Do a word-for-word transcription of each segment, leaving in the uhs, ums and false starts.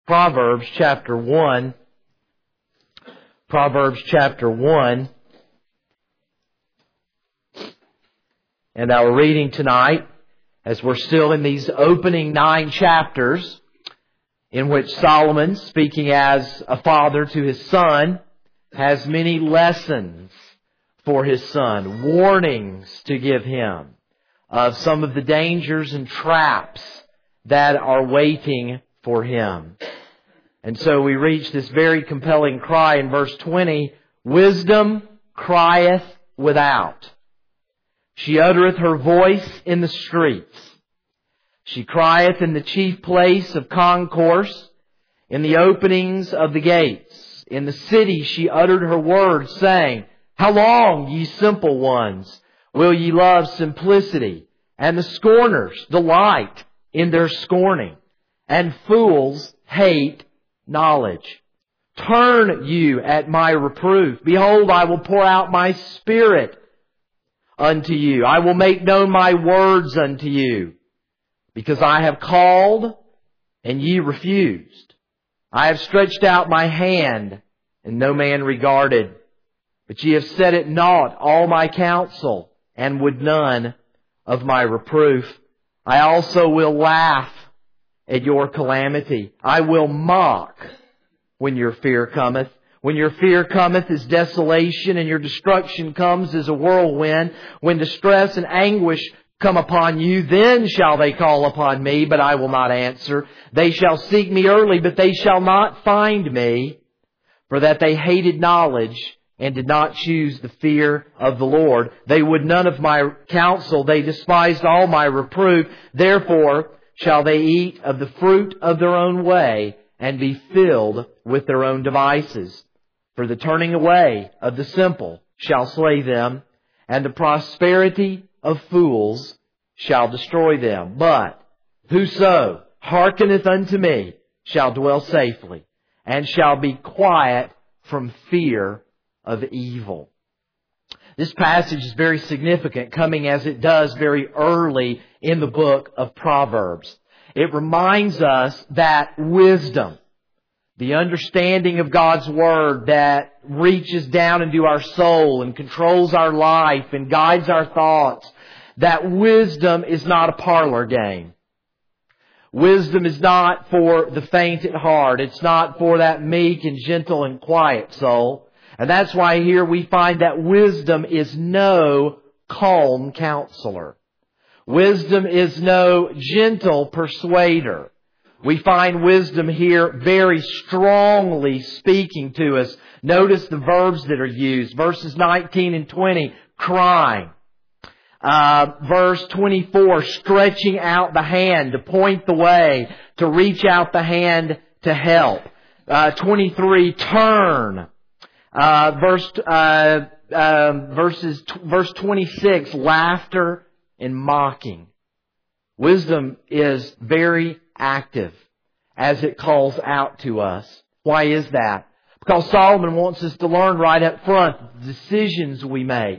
Proverbs chapter one. Proverbs chapter one. And our reading tonight, as we're still in these opening nine chapters, in which Solomon, speaking as a father to his son, has many lessons for his son, warnings to give him of some of the dangers and traps that are waiting for him. And so we reach this very compelling cry in verse twenty, "Wisdom crieth without. She uttereth her voice in the streets. She crieth in the chief place of concourse, in the openings of the gates. In the city she uttered her words, saying, How long, ye simple ones, will ye love simplicity? And the scorners delight in their scorning, and fools hate knowledge. Turn you at my reproof. Behold, I will pour out my Spirit unto you. I will make known my words unto you. Because I have called, and ye refused. I have stretched out my hand, and no man regarded. But ye have set at naught all my counsel, and would none of my reproof. I also will laugh at your calamity. I will mock when your fear cometh. When your fear cometh as desolation, and your destruction comes as a whirlwind. When distress and anguish come upon you, then shall they call upon me, but I will not answer. They shall seek me early, but they shall not find me. For that they hated knowledge, and did not choose the fear of the Lord. They would none of my counsel. They despised all my reproof. Therefore shall they eat of the fruit of their own way, and be filled with their own devices. For the turning away of the simple shall slay them, and the prosperity of fools shall destroy them. But whoso hearkeneth unto me shall dwell safely, and shall be quiet from fear of evil." This passage is very significant, coming as it does very early in the book of Proverbs. It reminds us that wisdom, the understanding of God's Word that reaches down into our soul and controls our life and guides our thoughts, that wisdom is not a parlor game. Wisdom is not for the faint at heart. It's not for that meek and gentle and quiet soul. And that's why here we find that wisdom is no calm counselor. Wisdom is no gentle persuader. We find wisdom here very strongly speaking to us. Notice the verbs that are used. Verses nineteen and twenty, crying. Uh, verse twenty-four, stretching out the hand to point the way, to reach out the hand to help. Uh, twenty-three, turn. Uh, verse, uh, uh, verses, verse twenty-six, laughter and mocking. Wisdom is very active as it calls out to us. Why is that? Because Solomon wants us to learn right up front the decisions we make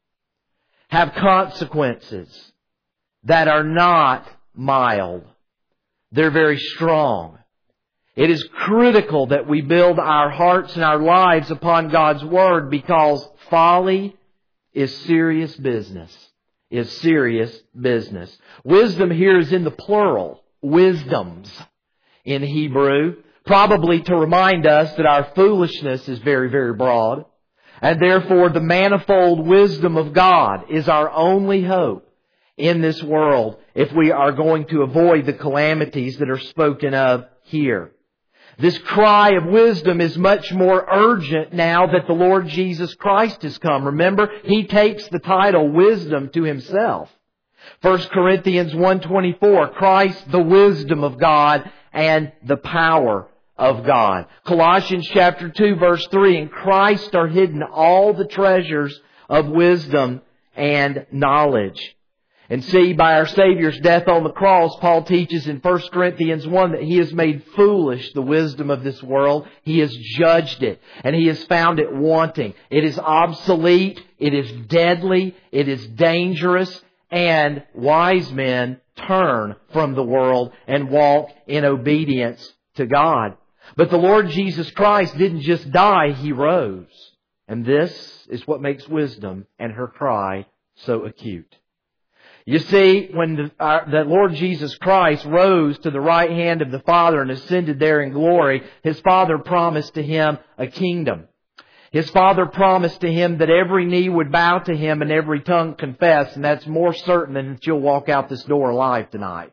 have consequences that are not mild. They're very strong. It is critical that we build our hearts and our lives upon God's Word, because folly is serious business. Is serious business. Wisdom here is in the plural. Wisdoms in Hebrew. Probably to remind us that our foolishness is very, very broad. And therefore the manifold wisdom of God is our only hope in this world if we are going to avoid the calamities that are spoken of here. This cry of wisdom is much more urgent now that the Lord Jesus Christ has come. Remember, He takes the title wisdom to Himself. First Corinthians one twenty-four, Christ the wisdom of God and the power of God. Colossians chapter two verse three, in Christ are hidden all the treasures of wisdom and knowledge. And see, by our Savior's death on the cross, Paul teaches in First Corinthians one that He has made foolish the wisdom of this world. He has judged it, and He has found it wanting. It is obsolete, it is deadly, it is dangerous, and wise men turn from the world and walk in obedience to God. But the Lord Jesus Christ didn't just die, He rose. And this is what makes wisdom and her cry so acute. You see, when the, our, the Lord Jesus Christ rose to the right hand of the Father and ascended there in glory, His Father promised to Him a kingdom. His Father promised to Him that every knee would bow to Him and every tongue confess, and that's more certain than that you'll walk out this door alive tonight.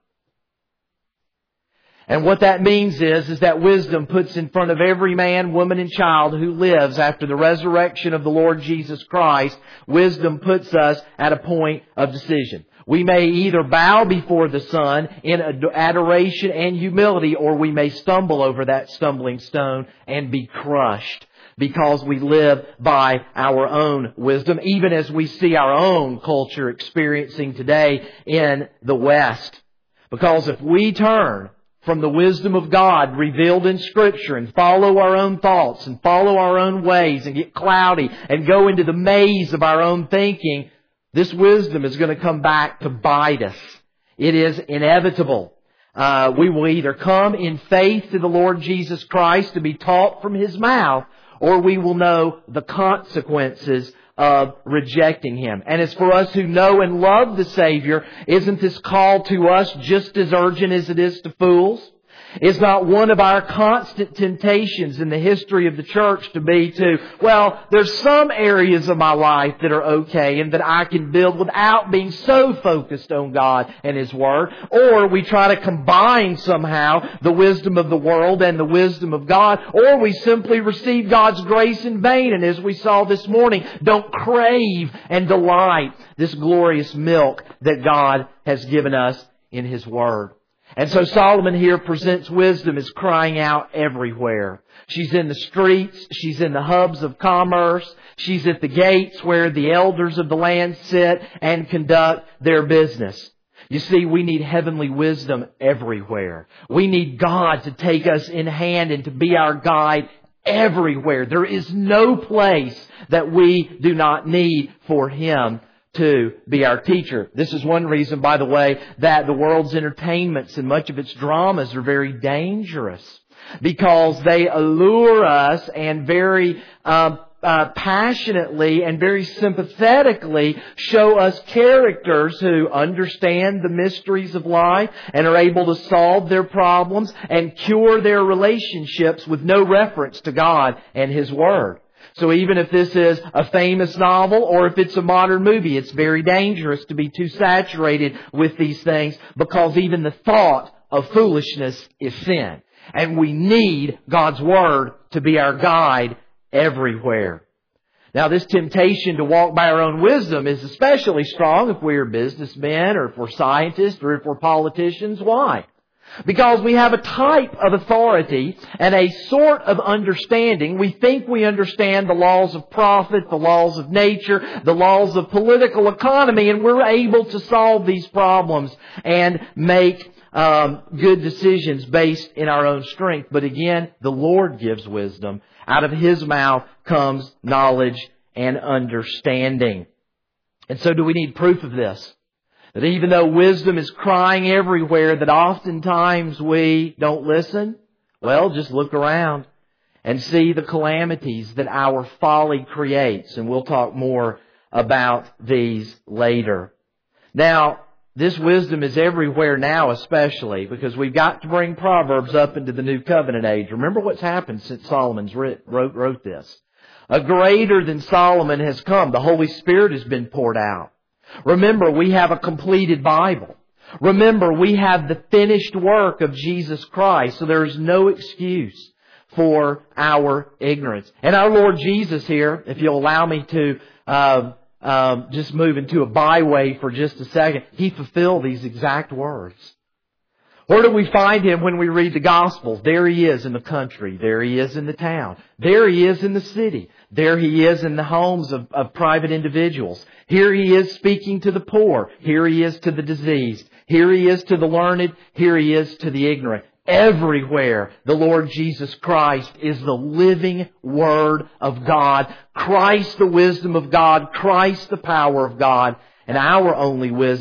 And what that means is, is that wisdom puts in front of every man, woman, and child who lives after the resurrection of the Lord Jesus Christ, wisdom puts us at a point of decision. We may either bow before the Son in adoration and humility, or we may stumble over that stumbling stone and be crushed because we live by our own wisdom, even as we see our own culture experiencing today in the West. Because if we turn from the wisdom of God revealed in Scripture and follow our own thoughts and follow our own ways and get cloudy and go into the maze of our own thinking, this wisdom is going to come back to bite us. It is inevitable. Uh, we will either come in faith to the Lord Jesus Christ to be taught from His mouth, or we will know the consequences of rejecting Him. And as for us who know and love the Savior, isn't this call to us just as urgent as it is to fools? Is not one of our constant temptations in the history of the church to be to, well, there's some areas of my life that are okay and that I can build without being so focused on God and His Word. Or we try to combine somehow the wisdom of the world and the wisdom of God. Or we simply receive God's grace in vain. And as we saw this morning, don't crave and delight this glorious milk that God has given us in His Word. And so Solomon here presents wisdom as crying out everywhere. She's in the streets. She's in the hubs of commerce. She's at the gates where the elders of the land sit and conduct their business. You see, we need heavenly wisdom everywhere. We need God to take us in hand and to be our guide everywhere. There is no place that we do not need for Him to be our teacher. This is one reason, by the way, that the world's entertainments and much of its dramas are very dangerous, because they allure us and very uh, uh, passionately and very sympathetically show us characters who understand the mysteries of life and are able to solve their problems and cure their relationships with no reference to God and His Word. So even if this is a famous novel or if it's a modern movie, it's very dangerous to be too saturated with these things, because even the thought of foolishness is sin. And we need God's Word to be our guide everywhere. Now, this temptation to walk by our own wisdom is especially strong if we're businessmen or if we're scientists or if we're politicians. Why? Because we have a type of authority and a sort of understanding. We think we understand the laws of profit, the laws of nature, the laws of political economy, and we're able to solve these problems and make um, good decisions based in our own strength. But again, the Lord gives wisdom. Out of His mouth comes knowledge and understanding. And so do we need proof of this? That even though wisdom is crying everywhere, that oftentimes we don't listen? Well, just look around and see the calamities that our folly creates. And we'll talk more about these later. Now, this wisdom is everywhere now, especially because we've got to bring Proverbs up into the New Covenant age. Remember what's happened since Solomon's writ, wrote, wrote this. A greater than Solomon has come. The Holy Spirit has been poured out. Remember, we have a completed Bible. Remember, we have the finished work of Jesus Christ. So there is no excuse for our ignorance. And our Lord Jesus here, if you'll allow me to uh, uh, just move into a byway for just a second, He fulfilled these exact words. Where do we find Him when we read the Gospels? There He is in the country. There He is in the town. There He is in the city. There He is in the homes of, of private individuals. Here He is speaking to the poor. Here He is to the diseased. Here He is to the learned. Here He is to the ignorant. Everywhere the Lord Jesus Christ is the living Word of God. Christ the wisdom of God. Christ the power of God. And our only wisdom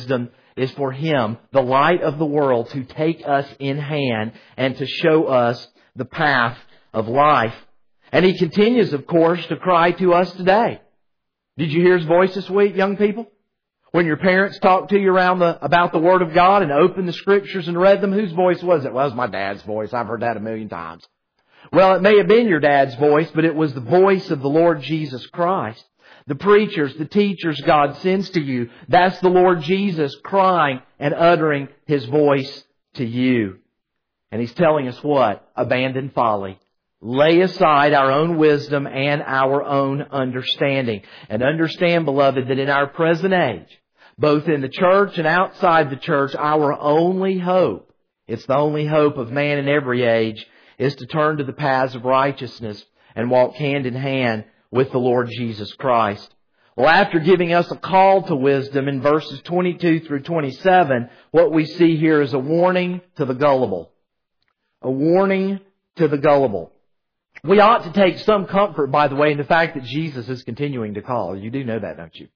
is for Him, the light of the world, to take us in hand and to show us the path of life. And He continues, of course, to cry to us today. Did you hear His voice this week, young people? When your parents talked to you around the, about the Word of God and opened the Scriptures and read them, whose voice was it? Well, it was my dad's voice. I've heard that a million times. Well, it may have been your dad's voice, but it was the voice of the Lord Jesus Christ. The preachers, the teachers God sends to you, that's the Lord Jesus crying and uttering His voice to you. And He's telling us what? Abandon folly. Lay aside our own wisdom and our own understanding. And understand, beloved, that in our present age, both in the church and outside the church, our only hope, it's the only hope of man in every age, is to turn to the paths of righteousness and walk hand in hand with the Lord Jesus Christ. Well, after giving us a call to wisdom in verses twenty-two through twenty-seven, what we see here is a warning to the gullible. A warning to the gullible. We ought to take some comfort, by the way, in the fact that Jesus is continuing to call. You do know that, don't you?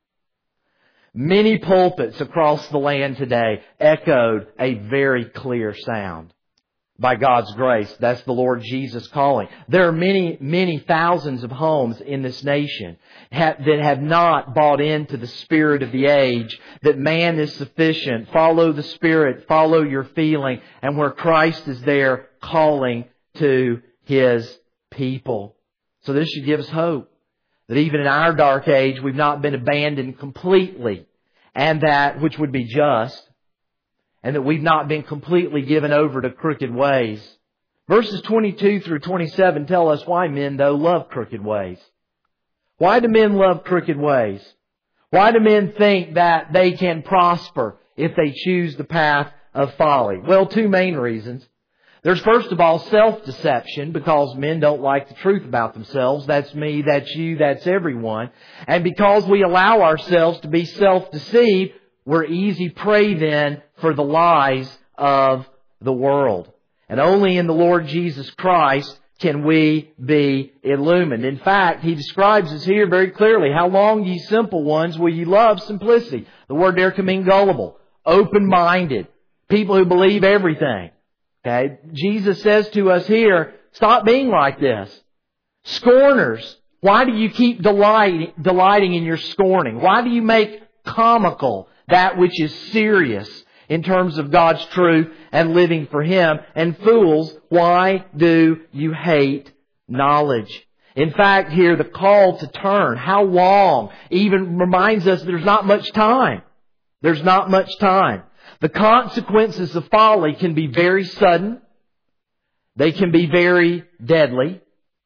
Many pulpits across the land today echoed a very clear sound. By God's grace, that's the Lord Jesus calling. There are many, many thousands of homes in this nation that have not bought into the spirit of the age, that man is sufficient. Follow the Spirit, follow your feeling, and where Christ is there calling to His people. So this should give us hope that even in our dark age, we've not been abandoned completely, and that, which would be just, and that we've not been completely given over to crooked ways. Verses twenty-two through twenty-seven tell us why men, though, love crooked ways. Why do men love crooked ways? Why do men think that they can prosper if they choose the path of folly? Well, two main reasons. There's first of all self-deception, because men don't like the truth about themselves. That's me, that's you, that's everyone. And because we allow ourselves to be self-deceived, we're easy prey then for the lies of the world. And only in the Lord Jesus Christ can we be illumined. In fact, He describes us here very clearly. How long, ye simple ones, will ye love simplicity? The word there can mean gullible, open-minded, people who believe everything. Okay, Jesus says to us here, stop being like this. Scorners, why do you keep delight, delighting in your scorning? Why do you make comical that which is serious in terms of God's truth and living for Him? And fools, why do you hate knowledge? In fact, here the call to turn, how long, even reminds us there's not much time. There's not much time. The consequences of folly can be very sudden. They can be very deadly.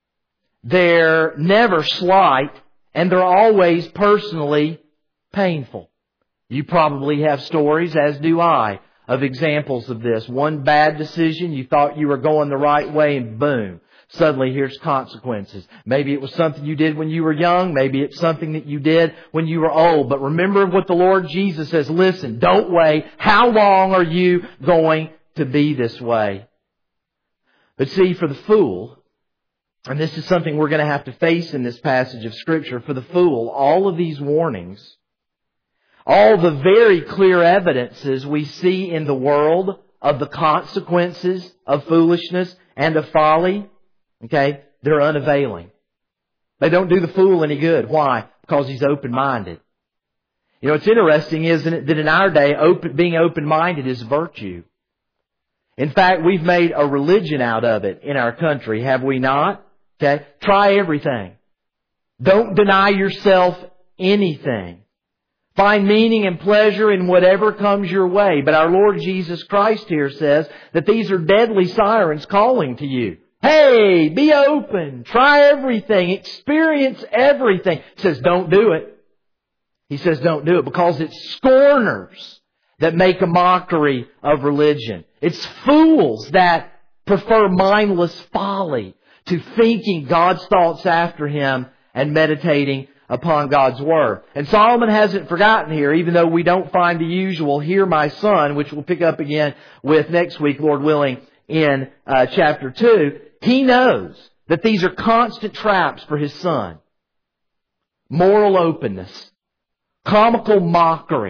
They're never slight, and they're always personally painful. You probably have stories, as do I, of examples of this. One bad decision, you thought you were going the right way, and boom, suddenly here's consequences. Maybe it was something you did when you were young. Maybe it's something that you did when you were old. But remember what the Lord Jesus says. Listen, don't wait. How long are you going to be this way? But see, for the fool, and this is something we're going to have to face in this passage of Scripture, for the fool, all of these warnings, all the very clear evidences we see in the world of the consequences of foolishness and of folly, okay, they're unavailing. They don't do the fool any good. Why? Because he's open-minded. You know, it's interesting, isn't it, that in our day, open, being open-minded is virtue. In fact, we've made a religion out of it in our country, have we not? Okay, try everything. Don't deny yourself anything. Find meaning and pleasure in whatever comes your way. But our Lord Jesus Christ here says that these are deadly sirens calling to you. Hey, be open. Try everything. Experience everything. He says, don't do it. He says, don't do it because it's scorners that make a mockery of religion. It's fools that prefer mindless folly to thinking God's thoughts after Him and meditating upon God's Word. And Solomon hasn't forgotten here, even though we don't find the usual, hear my son, which we'll pick up again with next week, Lord willing, in uh, chapter two. He knows that these are constant traps for his son. Moral openness, comical mockery,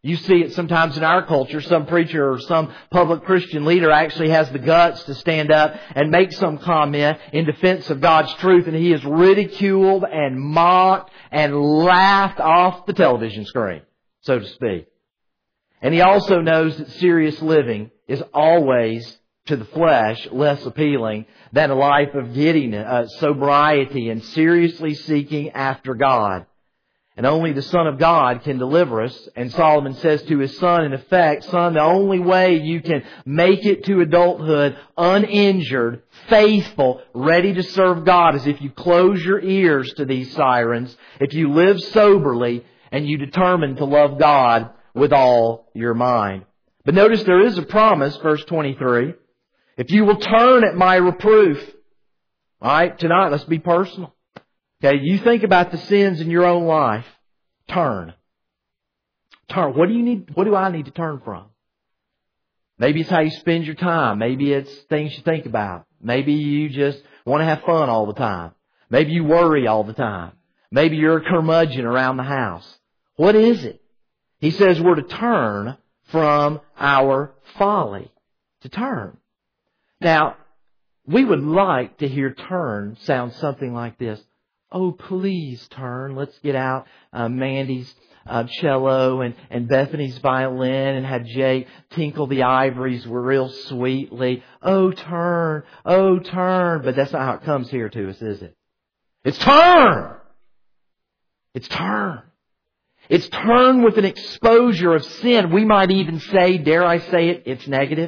You see it sometimes in our culture. Some preacher or some public Christian leader actually has the guts to stand up and make some comment in defense of God's truth, and he is ridiculed and mocked and laughed off the television screen, so to speak. And he also knows that serious living is always, to the flesh, less appealing than a life of giddiness, uh, sobriety and seriously seeking after God. And only the Son of God can deliver us. And Solomon says to his son, in effect, son, the only way you can make it to adulthood uninjured, faithful, ready to serve God is if you close your ears to these sirens, if you live soberly, and you determine to love God with all your mind. But notice there is a promise, verse twenty-three. If you will turn at my reproof. All right, tonight let's be personal. Okay, you think about the sins in your own life. Turn. Turn. What do you need? What do I need to turn from? Maybe it's how you spend your time. Maybe it's things you think about. Maybe you just want to have fun all the time. Maybe you worry all the time. Maybe you're a curmudgeon around the house. What is it? He says we're to turn from our folly. To turn. Now, we would like to hear turn sound something like this. Oh, please turn. Let's get out uh, Mandy's uh, cello and, and Bethany's violin and have Jake tinkle the ivories real sweetly. Oh, turn. Oh, turn. But that's not how it comes here to us, is it? It's turn. It's turn. It's turn with an exposure of sin. We might even say, dare I say it, it's negative.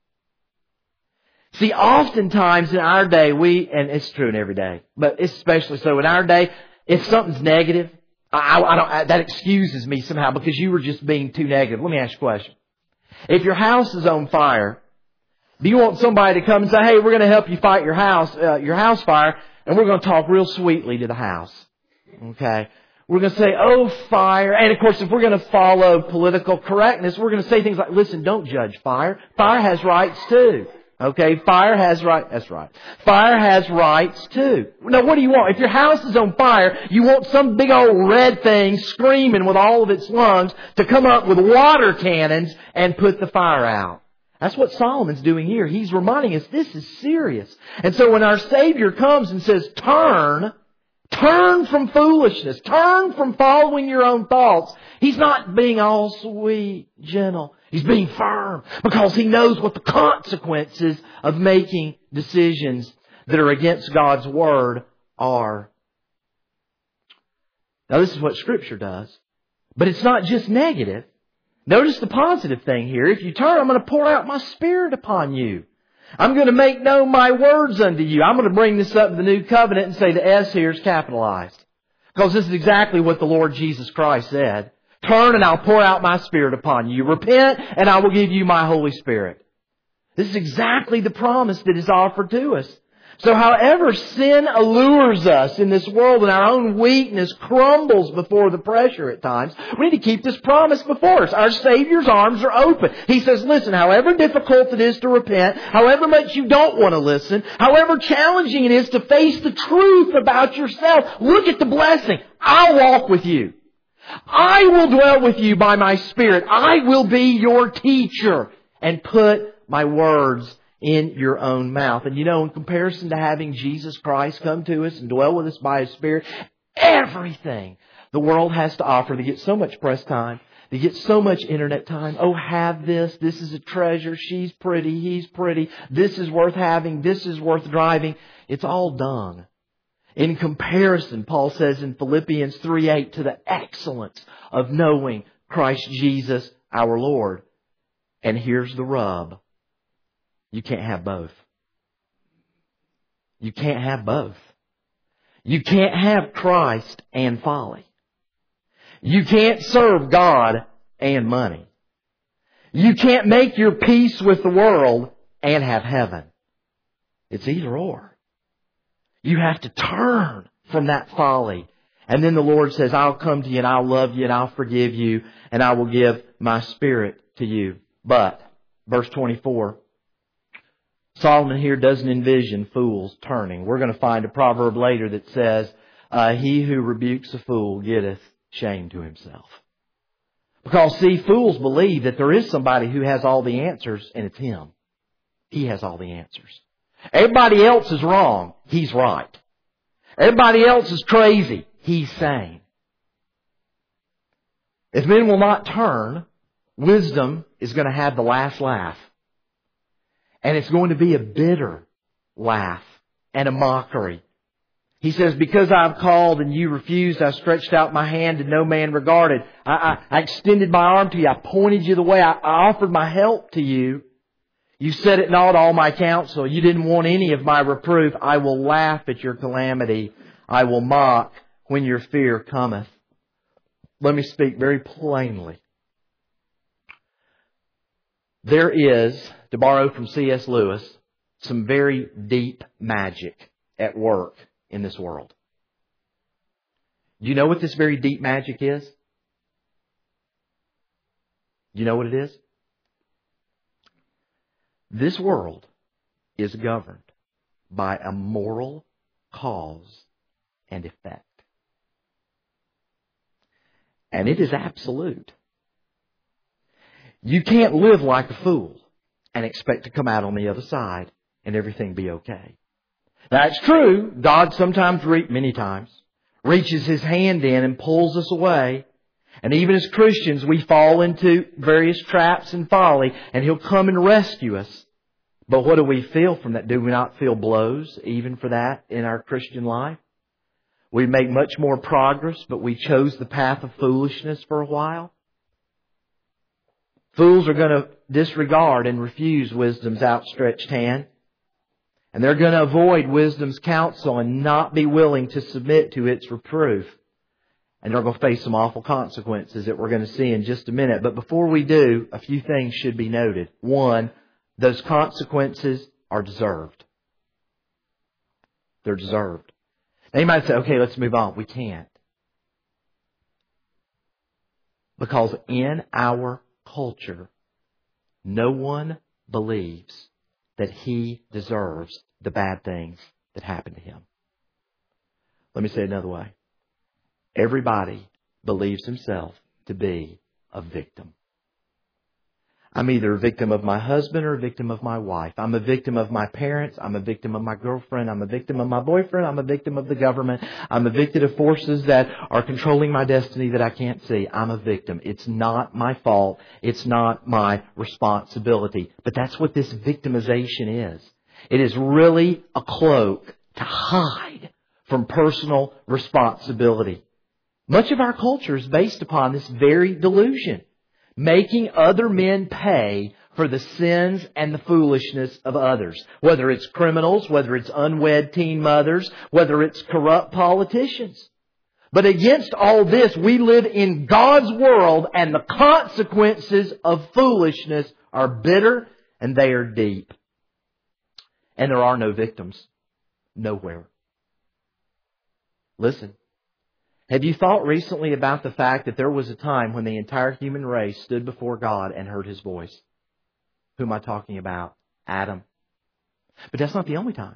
See, oftentimes in our day, we, and it's true in every day, but especially so in our day, if something's negative, I, I don't, I, that excuses me somehow because you were just being too negative. Let me ask you a question. If your house is on fire, do you want somebody to come and say, hey, we're going to help you fight your house, uh, your house fire, and we're going to talk real sweetly to the house? Okay. We're going to say, oh, fire. And of course, if we're going to follow political correctness, we're going to say things like, listen, don't judge fire. Fire has rights too. Okay, fire has rights. That's right. Fire has rights too. Now, what do you want? If your house is on fire, you want some big old red thing screaming with all of its lungs to come up with water cannons and put the fire out. That's what Solomon's doing here. He's reminding us this is serious. And so when our Savior comes and says, turn, turn from foolishness, turn from following your own thoughts, He's not being all sweet, gentle. He's being firm because He knows what the consequences of making decisions that are against God's Word are. Now this is what Scripture does. But it's not just negative. Notice the positive thing here. If you turn, I'm going to pour out my Spirit upon you. I'm going to make known my words unto you. I'm going to bring this up in the New Covenant and say the S here is capitalized. Because this is exactly what the Lord Jesus Christ said. Turn and I'll pour out my Spirit upon you. Repent and I will give you my Holy Spirit. This is exactly the promise that is offered to us. So however sin allures us in this world and our own weakness crumbles before the pressure at times, we need to keep this promise before us. Our Savior's arms are open. He says, listen, however difficult it is to repent, however much you don't want to listen, however challenging it is to face the truth about yourself, look at the blessing. I'll walk with you. I will dwell with you by my Spirit. I will be your teacher and put my words in your own mouth. And you know, in comparison to having Jesus Christ come to us and dwell with us by His Spirit, everything the world has to offer, they get so much press time, they get so much internet time. Oh, have this. This is a treasure. She's pretty. He's pretty. This is worth having. This is worth driving. It's all dung. In comparison, Paul says in Philippians three eight, to the excellence of knowing Christ Jesus our Lord. And here's the rub. You can't have both. You can't have both. You can't have Christ and folly. You can't serve God and money. You can't make your peace with the world and have heaven. It's either or. You have to turn from that folly. And then the Lord says, I'll come to you and I'll love you and I'll forgive you and I will give my Spirit to you. But, verse twenty-four, Solomon here doesn't envision fools turning. We're going to find a proverb later that says, uh, he who rebukes a fool getteth shame to himself. Because, see, fools believe that there is somebody who has all the answers, and it's Him. He has all the answers. Everybody else is wrong. He's right. Everybody else is crazy. He's sane. If men will not turn, wisdom is going to have the last laugh. And it's going to be a bitter laugh and a mockery. He says, because I've called and you refused, I stretched out my hand and no man regarded. I, I, I extended my arm to you. I pointed you the way. I, I offered my help to you. You set it not all my counsel. You didn't want any of my reproof. I will laugh at your calamity. I will mock when your fear cometh. Let me speak very plainly. There is, to borrow from C S Lewis, some very deep magic at work in this world. Do you know what this very deep magic is? Do you know what it is? This world is governed by a moral cause and effect. And it is absolute. You can't live like a fool and expect to come out on the other side and everything be okay. That's true. God sometimes, re- many times, reaches His hand in and pulls us away. And even as Christians, we fall into various traps and folly, and He'll come and rescue us. But what do we feel from that? Do we not feel blows even for that in our Christian life? We make much more progress, but we chose the path of foolishness for a while. Fools are going to disregard and refuse wisdom's outstretched hand. And they're going to avoid wisdom's counsel and not be willing to submit to its reproof. And they're going to face some awful consequences that we're going to see in just a minute. But before we do, a few things should be noted. One, those consequences are deserved. They're deserved. Now you might say, okay, let's move on. We can't. Because in our culture, no one believes that he deserves the bad things that happen to him. Let me say it another way. Everybody believes himself to be a victim. I'm either a victim of my husband or a victim of my wife. I'm a victim of my parents. I'm a victim of my girlfriend. I'm a victim of my boyfriend. I'm a victim of the government. I'm a victim of forces that are controlling my destiny that I can't see. I'm a victim. It's not my fault. It's not my responsibility. But that's what this victimization is. It is really a cloak to hide from personal responsibility. Much of our culture is based upon this very delusion. Making other men pay for the sins and the foolishness of others. Whether it's criminals, whether it's unwed teen mothers, whether it's corrupt politicians. But against all this, we live in God's world, and the consequences of foolishness are bitter and they are deep. And there are no victims. Nowhere. Listen. Have you thought recently about the fact that there was a time when the entire human race stood before God and heard His voice? Who am I talking about? Adam. But that's not the only time.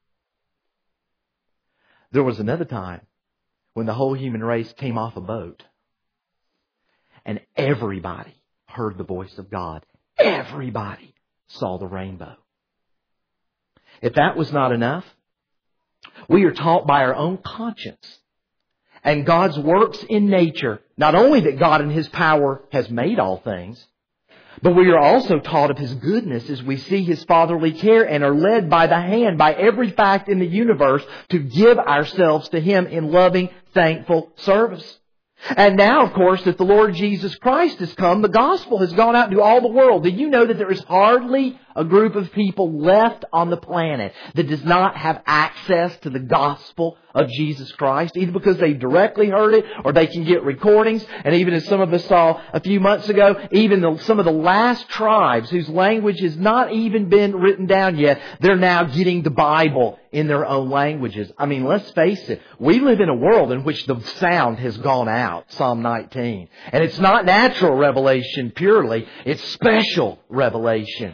There was another time when the whole human race came off a boat and everybody heard the voice of God. Everybody saw the rainbow. If that was not enough, we are taught by our own conscience and God's works in nature, not only that God in His power has made all things, but we are also taught of His goodness as we see His fatherly care and are led by the hand, by every fact in the universe, to give ourselves to Him in loving, thankful service. And now, of course, that the Lord Jesus Christ has come, the gospel has gone out into all the world. Did you know that there is hardly a group of people left on the planet that does not have access to the gospel of Jesus Christ, either because they directly heard it or they can get recordings? And even as some of us saw a few months ago, even the, some of the last tribes whose language has not even been written down yet, they're now getting the Bible in their own languages. I mean, let's face it. We live in a world in which the sound has gone out, Psalm nineteen. And it's not natural revelation purely. It's special revelation.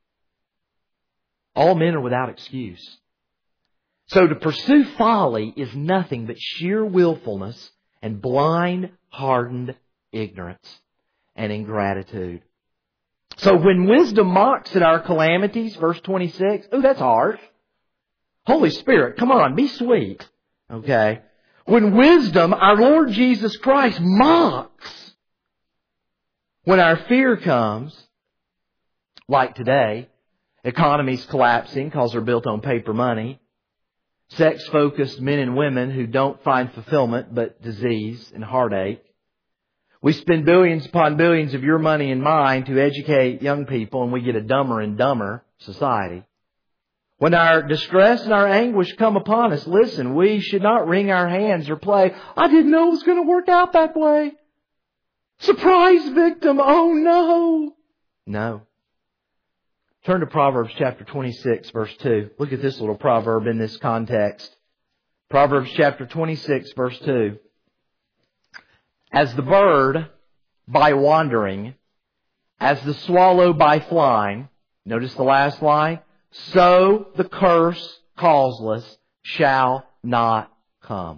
All men are without excuse. So to pursue folly is nothing but sheer willfulness and blind, hardened ignorance. and ingratitude. So when wisdom mocks at our calamities, verse twenty-six, oh, that's harsh. Holy Spirit, come on, be sweet. Okay. When wisdom, our Lord Jesus Christ, mocks, when our fear comes, like today, economies collapsing because they're built on paper money, sex-focused men and women who don't find fulfillment but disease and heartache. We spend billions upon billions of your money and mine to educate young people, and we get a dumber and dumber society. When our distress and our anguish come upon us, listen, we should not wring our hands or play, I didn't know it was going to work out that way. Surprise victim, oh no. No. Turn to Proverbs chapter twenty-six, verse two. Look at this little proverb in this context. Proverbs chapter twenty-six, verse two. As the bird by wandering, as the swallow by flying, notice the last line, so the curse causeless shall not come.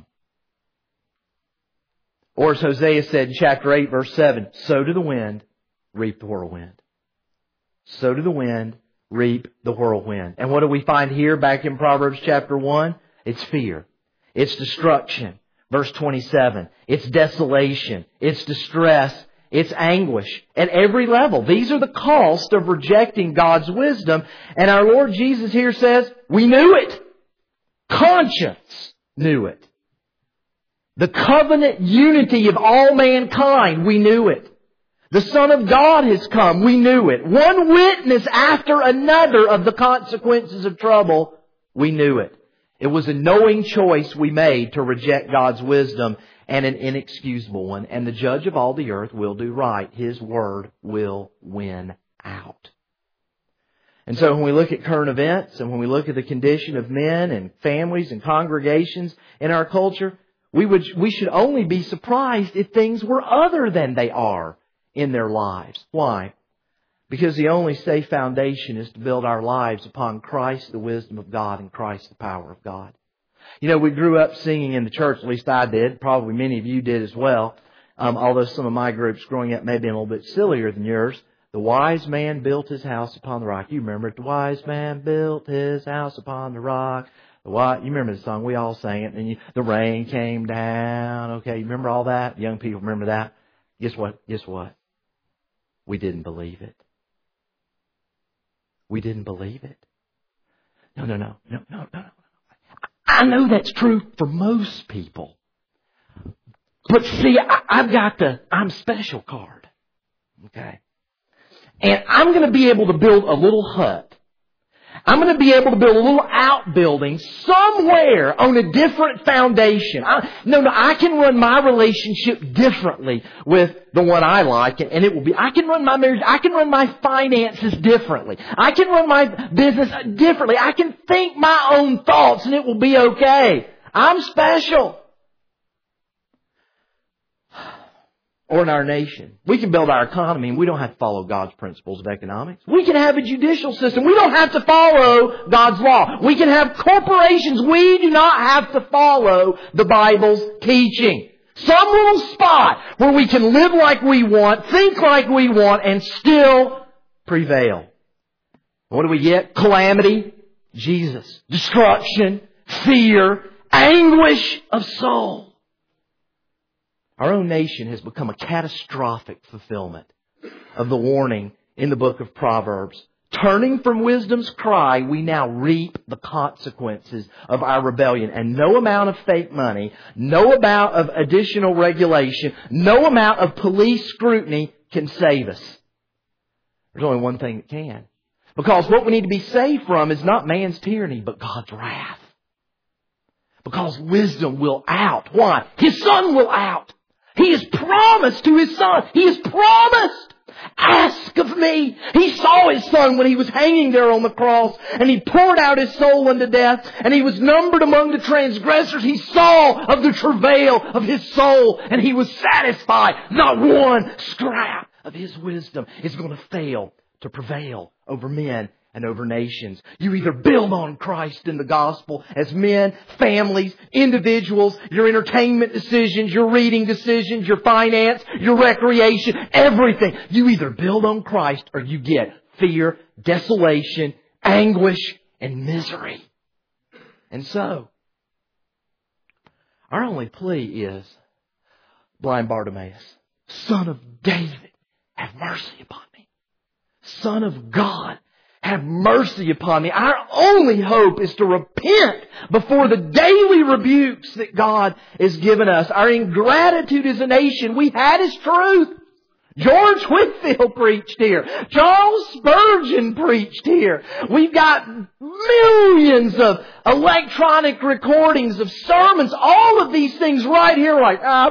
Or as Hosea said in chapter eight, verse seven, sow to the wind, reap the whirlwind. Sow to the wind, reap the whirlwind. And what do we find here back in Proverbs chapter one? It's fear. It's destruction. Verse twenty-seven, it's desolation. It's distress. It's anguish at every level. These are the cost of rejecting God's wisdom. And our Lord Jesus here says, we knew it. Conscience knew it. The covenant unity of all mankind, we knew it. The Son of God has come, we knew it. One witness after another of the consequences of trouble, we knew it. It was a knowing choice we made to reject God's wisdom, and an inexcusable one. And the judge of all the earth will do right. His word will win out. And so when we look at current events and when we look at the condition of men and families and congregations in our culture, we would we should only be surprised if things were other than they are in their lives. Why? Because the only safe foundation is to build our lives upon Christ, the wisdom of God, and Christ, the power of God. You know, we grew up singing in the church, at least I did. Probably many of you did as well. Um, although some of my groups growing up may have been a little bit sillier than yours. The wise man built his house upon the rock. You remember it. The wise man built his house upon the rock. The wise, you remember the song. We all sang it. And you, the rain came down. Okay, you remember all that? Young people remember that? Guess what? Guess what? We didn't believe it. We didn't believe it. No, no, no, no, no, no. I know that's true for most people. But see, I, I've got the I'm special card. Okay? And I'm going to be able to build a little hut. I'm going to be able to build a little outbuilding somewhere on a different foundation. I, no, no, I can run my relationship differently with the one I like, and it will be, I can run my marriage, I can run my finances differently. I can run my business differently. I can think my own thoughts, and it will be okay. I'm special. Or in our nation. We can build our economy and we don't have to follow God's principles of economics. We can have a judicial system. We don't have to follow God's law. We can have corporations. We do not have to follow the Bible's teaching. Some little spot where we can live like we want, think like we want, and still prevail. What do we get? Calamity, Jesus, destruction, fear, anguish of soul. Our own nation has become a catastrophic fulfillment of the warning in the book of Proverbs. Turning from wisdom's cry, we now reap the consequences of our rebellion. And no amount of fake money, no amount of additional regulation, no amount of police scrutiny can save us. There's only one thing that can. Because what we need to be saved from is not man's tyranny, but God's wrath. Because wisdom will out. Why? His Son will out. He has promised to His Son. He has promised. Ask of me. He saw His Son when He was hanging there on the cross, and He poured out His soul unto death, and He was numbered among the transgressors. He saw of the travail of His soul, and He was satisfied. Not one scrap of His wisdom is going to fail to prevail over men and over nations. You either build on Christ in the gospel as men, families, individuals, your entertainment decisions, your reading decisions, your finance, your recreation, everything. You either build on Christ or you get fear, desolation, anguish, and misery. And so, our only plea is, blind Bartimaeus, Son of David, have mercy upon me. Son of God, have mercy upon me. Our only hope is to repent before the daily rebukes that God has given us. Our ingratitude as a nation, we've had His truth. George Whitefield preached here. Charles Spurgeon preached here. We've got millions of electronic recordings of sermons. All of these things right here like, ah,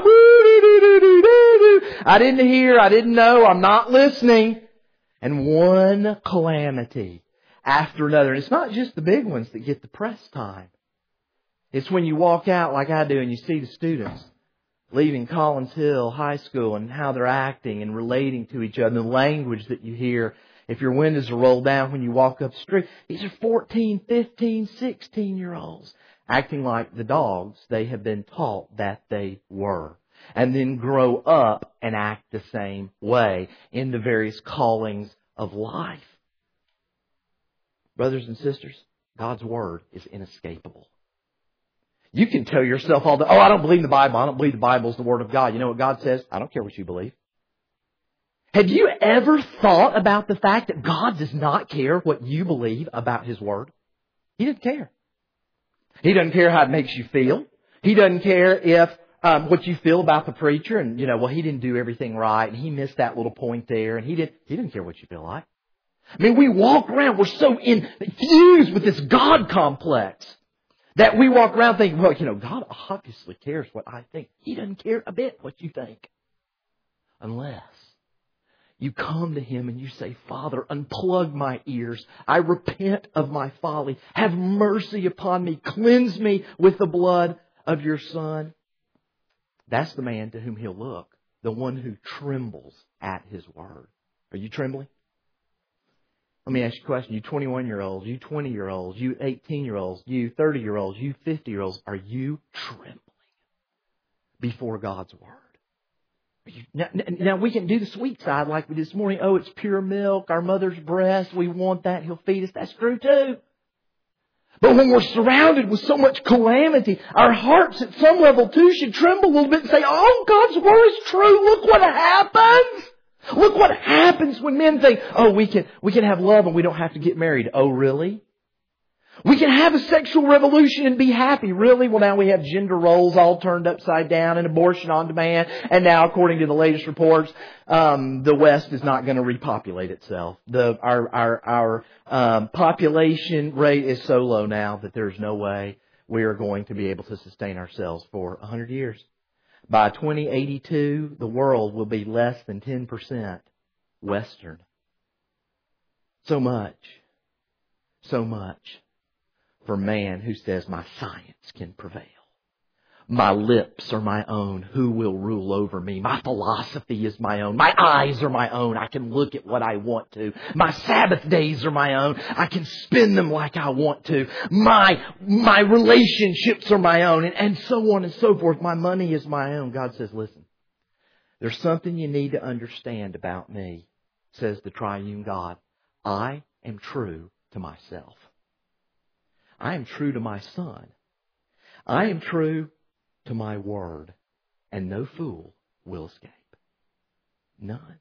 I didn't hear, I didn't know, I'm not listening. And one calamity after another. And it's not just the big ones that get the press time. It's when you walk out like I do and you see the students leaving Collins Hill High School and how they're acting and relating to each other, and the language that you hear if your windows are rolled down when you walk up the street. These are fourteen, fifteen, sixteen-year-olds acting like the dogs they have been taught that they were, and then grow up and act the same way in the various callings of life. Brothers and sisters, God's Word is inescapable. You can tell yourself all the, oh, I don't believe in the Bible. I don't believe the Bible is the Word of God. You know what God says? I don't care what you believe. Have you ever thought about the fact that God does not care what you believe about His Word? He doesn't care. He doesn't care how it makes you feel. He doesn't care if um, what you feel about the preacher and, you know, well, he didn't do everything right and he missed that little point there and he didn't, he didn't care what you feel like. I mean, we walk around, we're so infused with this God complex that we walk around thinking, well, you know, God obviously cares what I think. He doesn't care a bit what you think. Unless you come to Him and you say, Father, unplug my ears. I repent of my folly. Have mercy upon me. Cleanse me with the blood of your Son. That's the man to whom He'll look. The one who trembles at His Word. Are you trembling? Let me ask you a question. You twenty-one-year-olds, you twenty-year-olds, you eighteen-year-olds, you thirty-year-olds, you fifty-year-olds, are you trembling before God's Word? Are you, now, now, we can do the sweet side like we did this morning. Oh, it's pure milk, our mother's breast, we want that, He'll feed us. That's true too. But when we're surrounded with so much calamity, our hearts at some level too should tremble a little bit and say, oh, God's Word is true. Look what happens. Look what happens when men think, oh, we can we can have love and we don't have to get married. Oh, really? We can have a sexual revolution and be happy. Really? Well, now we have gender roles all turned upside down and abortion on demand. And now, according to the latest reports, um, the West is not going to repopulate itself. The Our, our, our um, population rate is so low now that there's no way we are going to be able to sustain ourselves for a hundred years. By twenty eighty-two, the world will be less than ten percent Western. So much, so much for man who says, my science can prevail. My lips are my own. Who will rule over me? My philosophy is my own. My eyes are my own. I can look at what I want to. My Sabbath days are my own. I can spend them like I want to. My, my relationships are my own. And, and so on and so forth. My money is my own. God says, listen, there's something you need to understand about me, says the triune God. I am true to myself. I am true to my Son. I am true to my Word, and no fool will escape. None.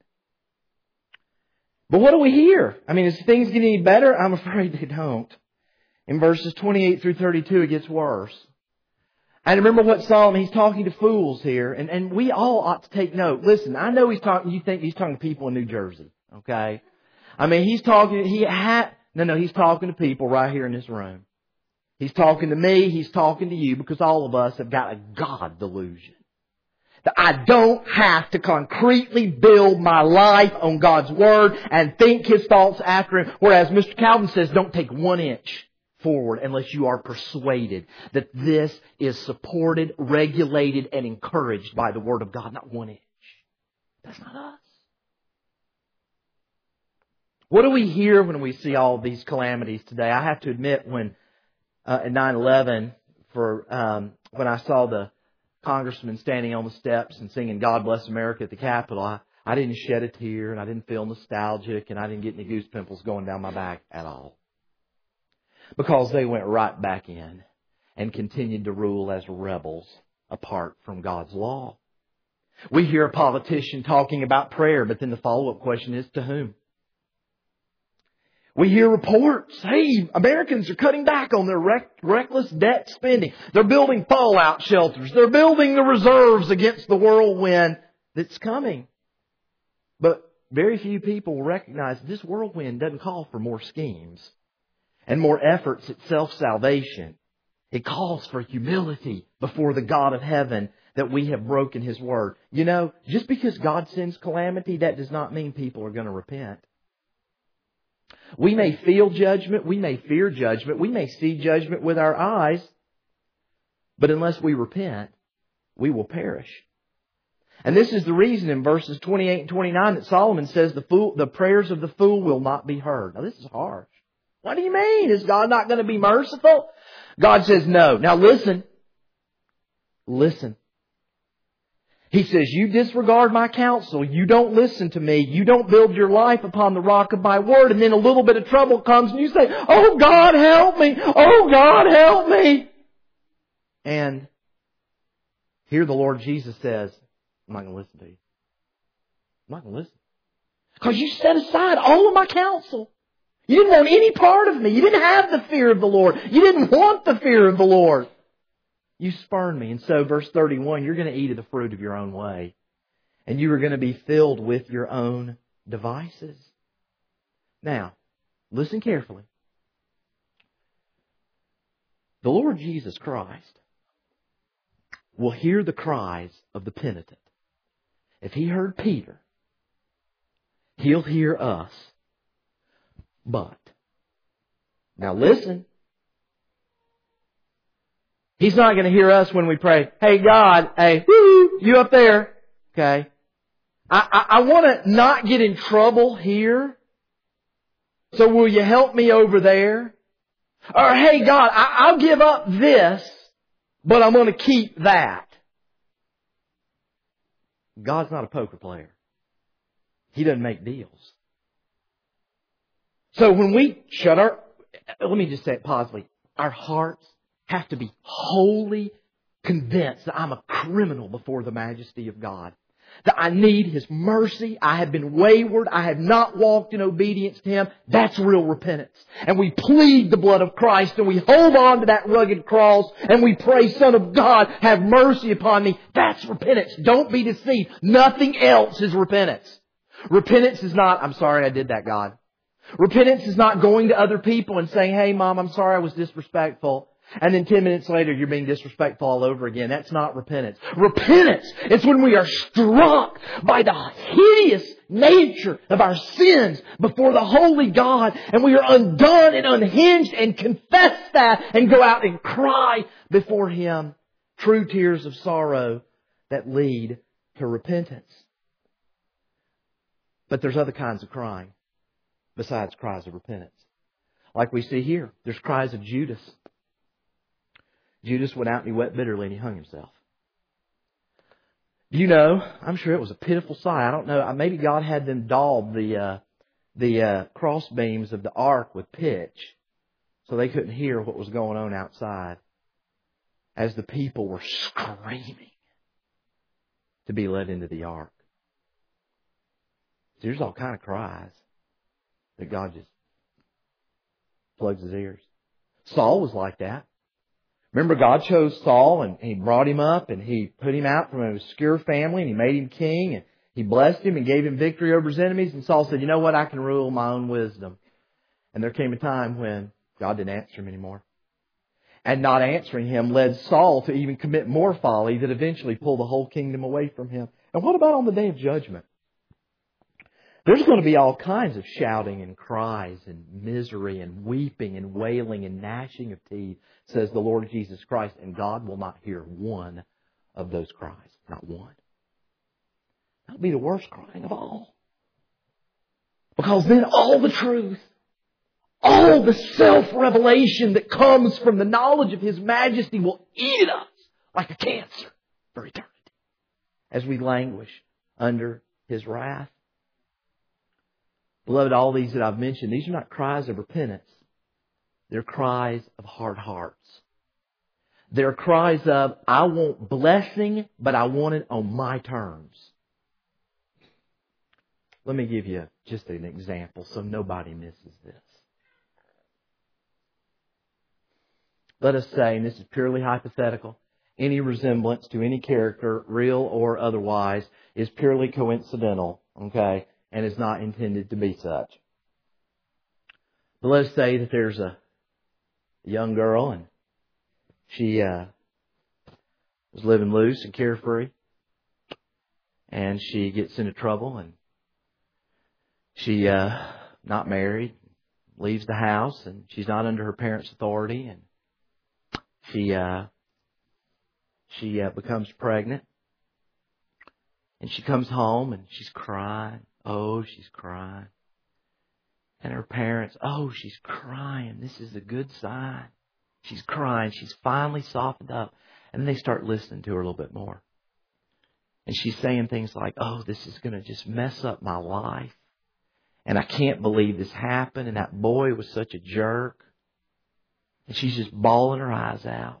But what do we hear? I mean, is things getting any better? I'm afraid they don't. In verses twenty-eight through thirty-two, it gets worse. And remember what Solomon, he's talking to fools here, and, and we all ought to take note. Listen, I know he's talking, you think he's talking to people in New Jersey, okay? I mean, he's talking, he had, no, no, he's talking to people right here in this room. He's talking to me, he's talking to you, because all of us have got a God delusion. That I don't have to concretely build my life on God's Word and think His thoughts after Him. Whereas Mister Calvin says, don't take one inch forward unless you are persuaded that this is supported, regulated, and encouraged by the Word of God. Not one inch. That's not us. What do we hear when we see all these calamities today? I have to admit, when uh, at nine eleven, for um, when I saw the congressman standing on the steps and singing "God Bless America" at the Capitol, I, I didn't shed a tear, and I didn't feel nostalgic, and I didn't get any goose pimples going down my back at all. Because they went right back in and continued to rule as rebels apart from God's law. We hear a politician talking about prayer, but then the follow-up question is, to whom? We hear reports, hey, Americans are cutting back on their rec- reckless debt spending. They're building fallout shelters. They're building the reserves against the whirlwind that's coming. But very few people recognize this whirlwind doesn't call for more schemes and more efforts at self-salvation. It calls for humility before the God of heaven that we have broken His word. You know, just because God sends calamity, that does not mean people are going to repent. We may feel judgment, we may fear judgment, we may see judgment with our eyes, but unless we repent, we will perish. And this is the reason in verses twenty-eight and twenty-nine that Solomon says the fool, the prayers of the fool will not be heard. Now this is harsh. What do you mean? Is God not going to be merciful? God says no. Now listen. Listen. He says, you disregard my counsel. You don't listen to me. You don't build your life upon the rock of my word. And then a little bit of trouble comes and you say, oh God, help me. Oh God, help me. And here the Lord Jesus says, I'm not going to listen to you. I'm not going to listen. Because you set aside all of my counsel. You didn't want any part of me. You didn't have the fear of the Lord. You didn't want the fear of the Lord. You spurned me. And so, verse thirty-one, you're going to eat of the fruit of your own way. And you are going to be filled with your own devices. Now, listen carefully. The Lord Jesus Christ will hear the cries of the penitent. If He heard Peter, He'll hear us. But, now listen. He's not going to hear us when we pray, hey God, hey, woo, you up there. Okay. I, I, I want to not get in trouble here. So will you help me over there? Or hey God, I, I'll give up this, but I'm going to keep that. God's not a poker player. He doesn't make deals. So when we shut our, let me just say it positively, our hearts have to be wholly convinced that I'm a criminal before the majesty of God. That I need His mercy. I have been wayward. I have not walked in obedience to Him. That's real repentance. And we plead the blood of Christ and we hold on to that rugged cross and we pray, Son of God, have mercy upon me. That's repentance. Don't be deceived. Nothing else is repentance. Repentance is not, I'm sorry I did that, God. Repentance is not going to other people and saying, hey Mom, I'm sorry I was disrespectful. And then ten minutes later, you're being disrespectful all over again. That's not repentance. Repentance is when we are struck by the hideous nature of our sins before the holy God. And we are undone and unhinged and confess that and go out and cry before Him. True tears of sorrow that lead to repentance. But there's other kinds of crying besides cries of repentance. Like we see here, there's cries of Judas. Judas went out and he wept bitterly and he hung himself. You know, I'm sure it was a pitiful sight. I don't know. Maybe God had them daub the uh, the uh, cross beams of the ark with pitch so they couldn't hear what was going on outside as the people were screaming to be let into the ark. So there's all kind of cries that God just plugs His ears. Saul was like that. Remember, God chose Saul and He brought him up and He put him out from an obscure family and He made him king and He blessed him and gave him victory over his enemies. And Saul said, you know what? I can rule my own wisdom. And there came a time when God didn't answer him anymore. And not answering him led Saul to even commit more folly that eventually pulled the whole kingdom away from him. And what about on the day of judgment? There's going to be all kinds of shouting and cries and misery and weeping and wailing and gnashing of teeth, says the Lord Jesus Christ. And God will not hear one of those cries. Not one. That'll be the worst crying of all. Because then all the truth, all the self-revelation that comes from the knowledge of His majesty will eat at us like a cancer for eternity as we languish under His wrath. Beloved, all these that I've mentioned, these are not cries of repentance. They're cries of hard hearts. They're cries of, I want blessing, but I want it on my terms. Let me give you just an example so nobody misses this. Let us say, and this is purely hypothetical, any resemblance to any character, real or otherwise, is purely coincidental, okay, and is not intended to be such. But let us say that there's a young girl and she uh, was living loose and carefree, and she gets into trouble, and she uh, not married, leaves the house, and she's not under her parents' authority, and she uh, she uh, becomes pregnant, and she comes home and she's crying. Oh, she's crying, and her parents, oh, she's crying. This is a good sign. She's crying. She's finally softened up. And then they start listening to her a little bit more. And she's saying things like, oh, this is going to just mess up my life. And I can't believe this happened. And that boy was such a jerk. And she's just bawling her eyes out.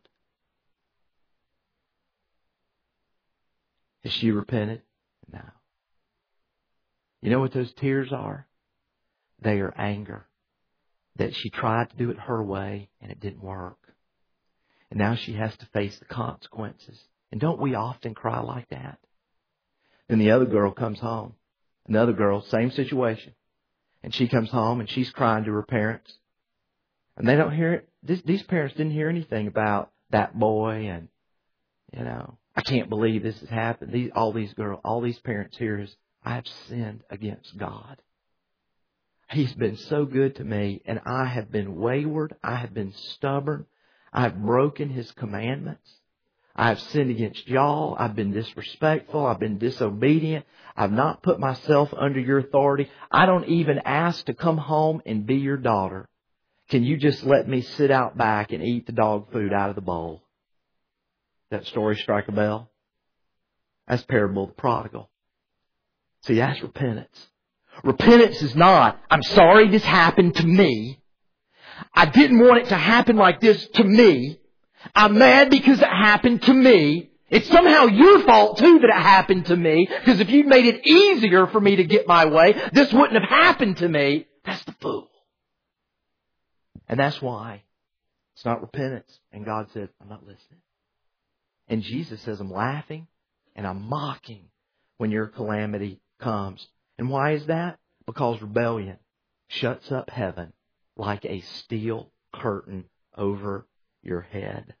Has she repented? No. You know what those tears are? They are anger. That she tried to do it her way and it didn't work. And now she has to face the consequences. And don't we often cry like that? Then the other girl comes home. Another girl, same situation. And she comes home and she's crying to her parents. And they don't hear it. This, these parents didn't hear anything about that boy and, you know, I can't believe this has happened. These, all these girls, all these parents hear is, I have sinned against God. He's been so good to me, and I have been wayward. I have been stubborn. I have broken His commandments. I have sinned against y'all. I've been disrespectful. I've been disobedient. I've not put myself under your authority. I don't even ask to come home and be your daughter. Can you just let me sit out back and eat the dog food out of the bowl? That story strike a bell? That's parable of the prodigal. See, that's repentance. Repentance is not, I'm sorry this happened to me. I didn't want it to happen like this to me. I'm mad because it happened to me. It's somehow your fault too that it happened to me. Because if you'd made it easier for me to get my way, this wouldn't have happened to me. That's the fool. And that's why it's not repentance. And God says, I'm not listening. And Jesus says, I'm laughing and I'm mocking when your calamity comes. And why is that? Because rebellion shuts up heaven like a steel curtain over your head.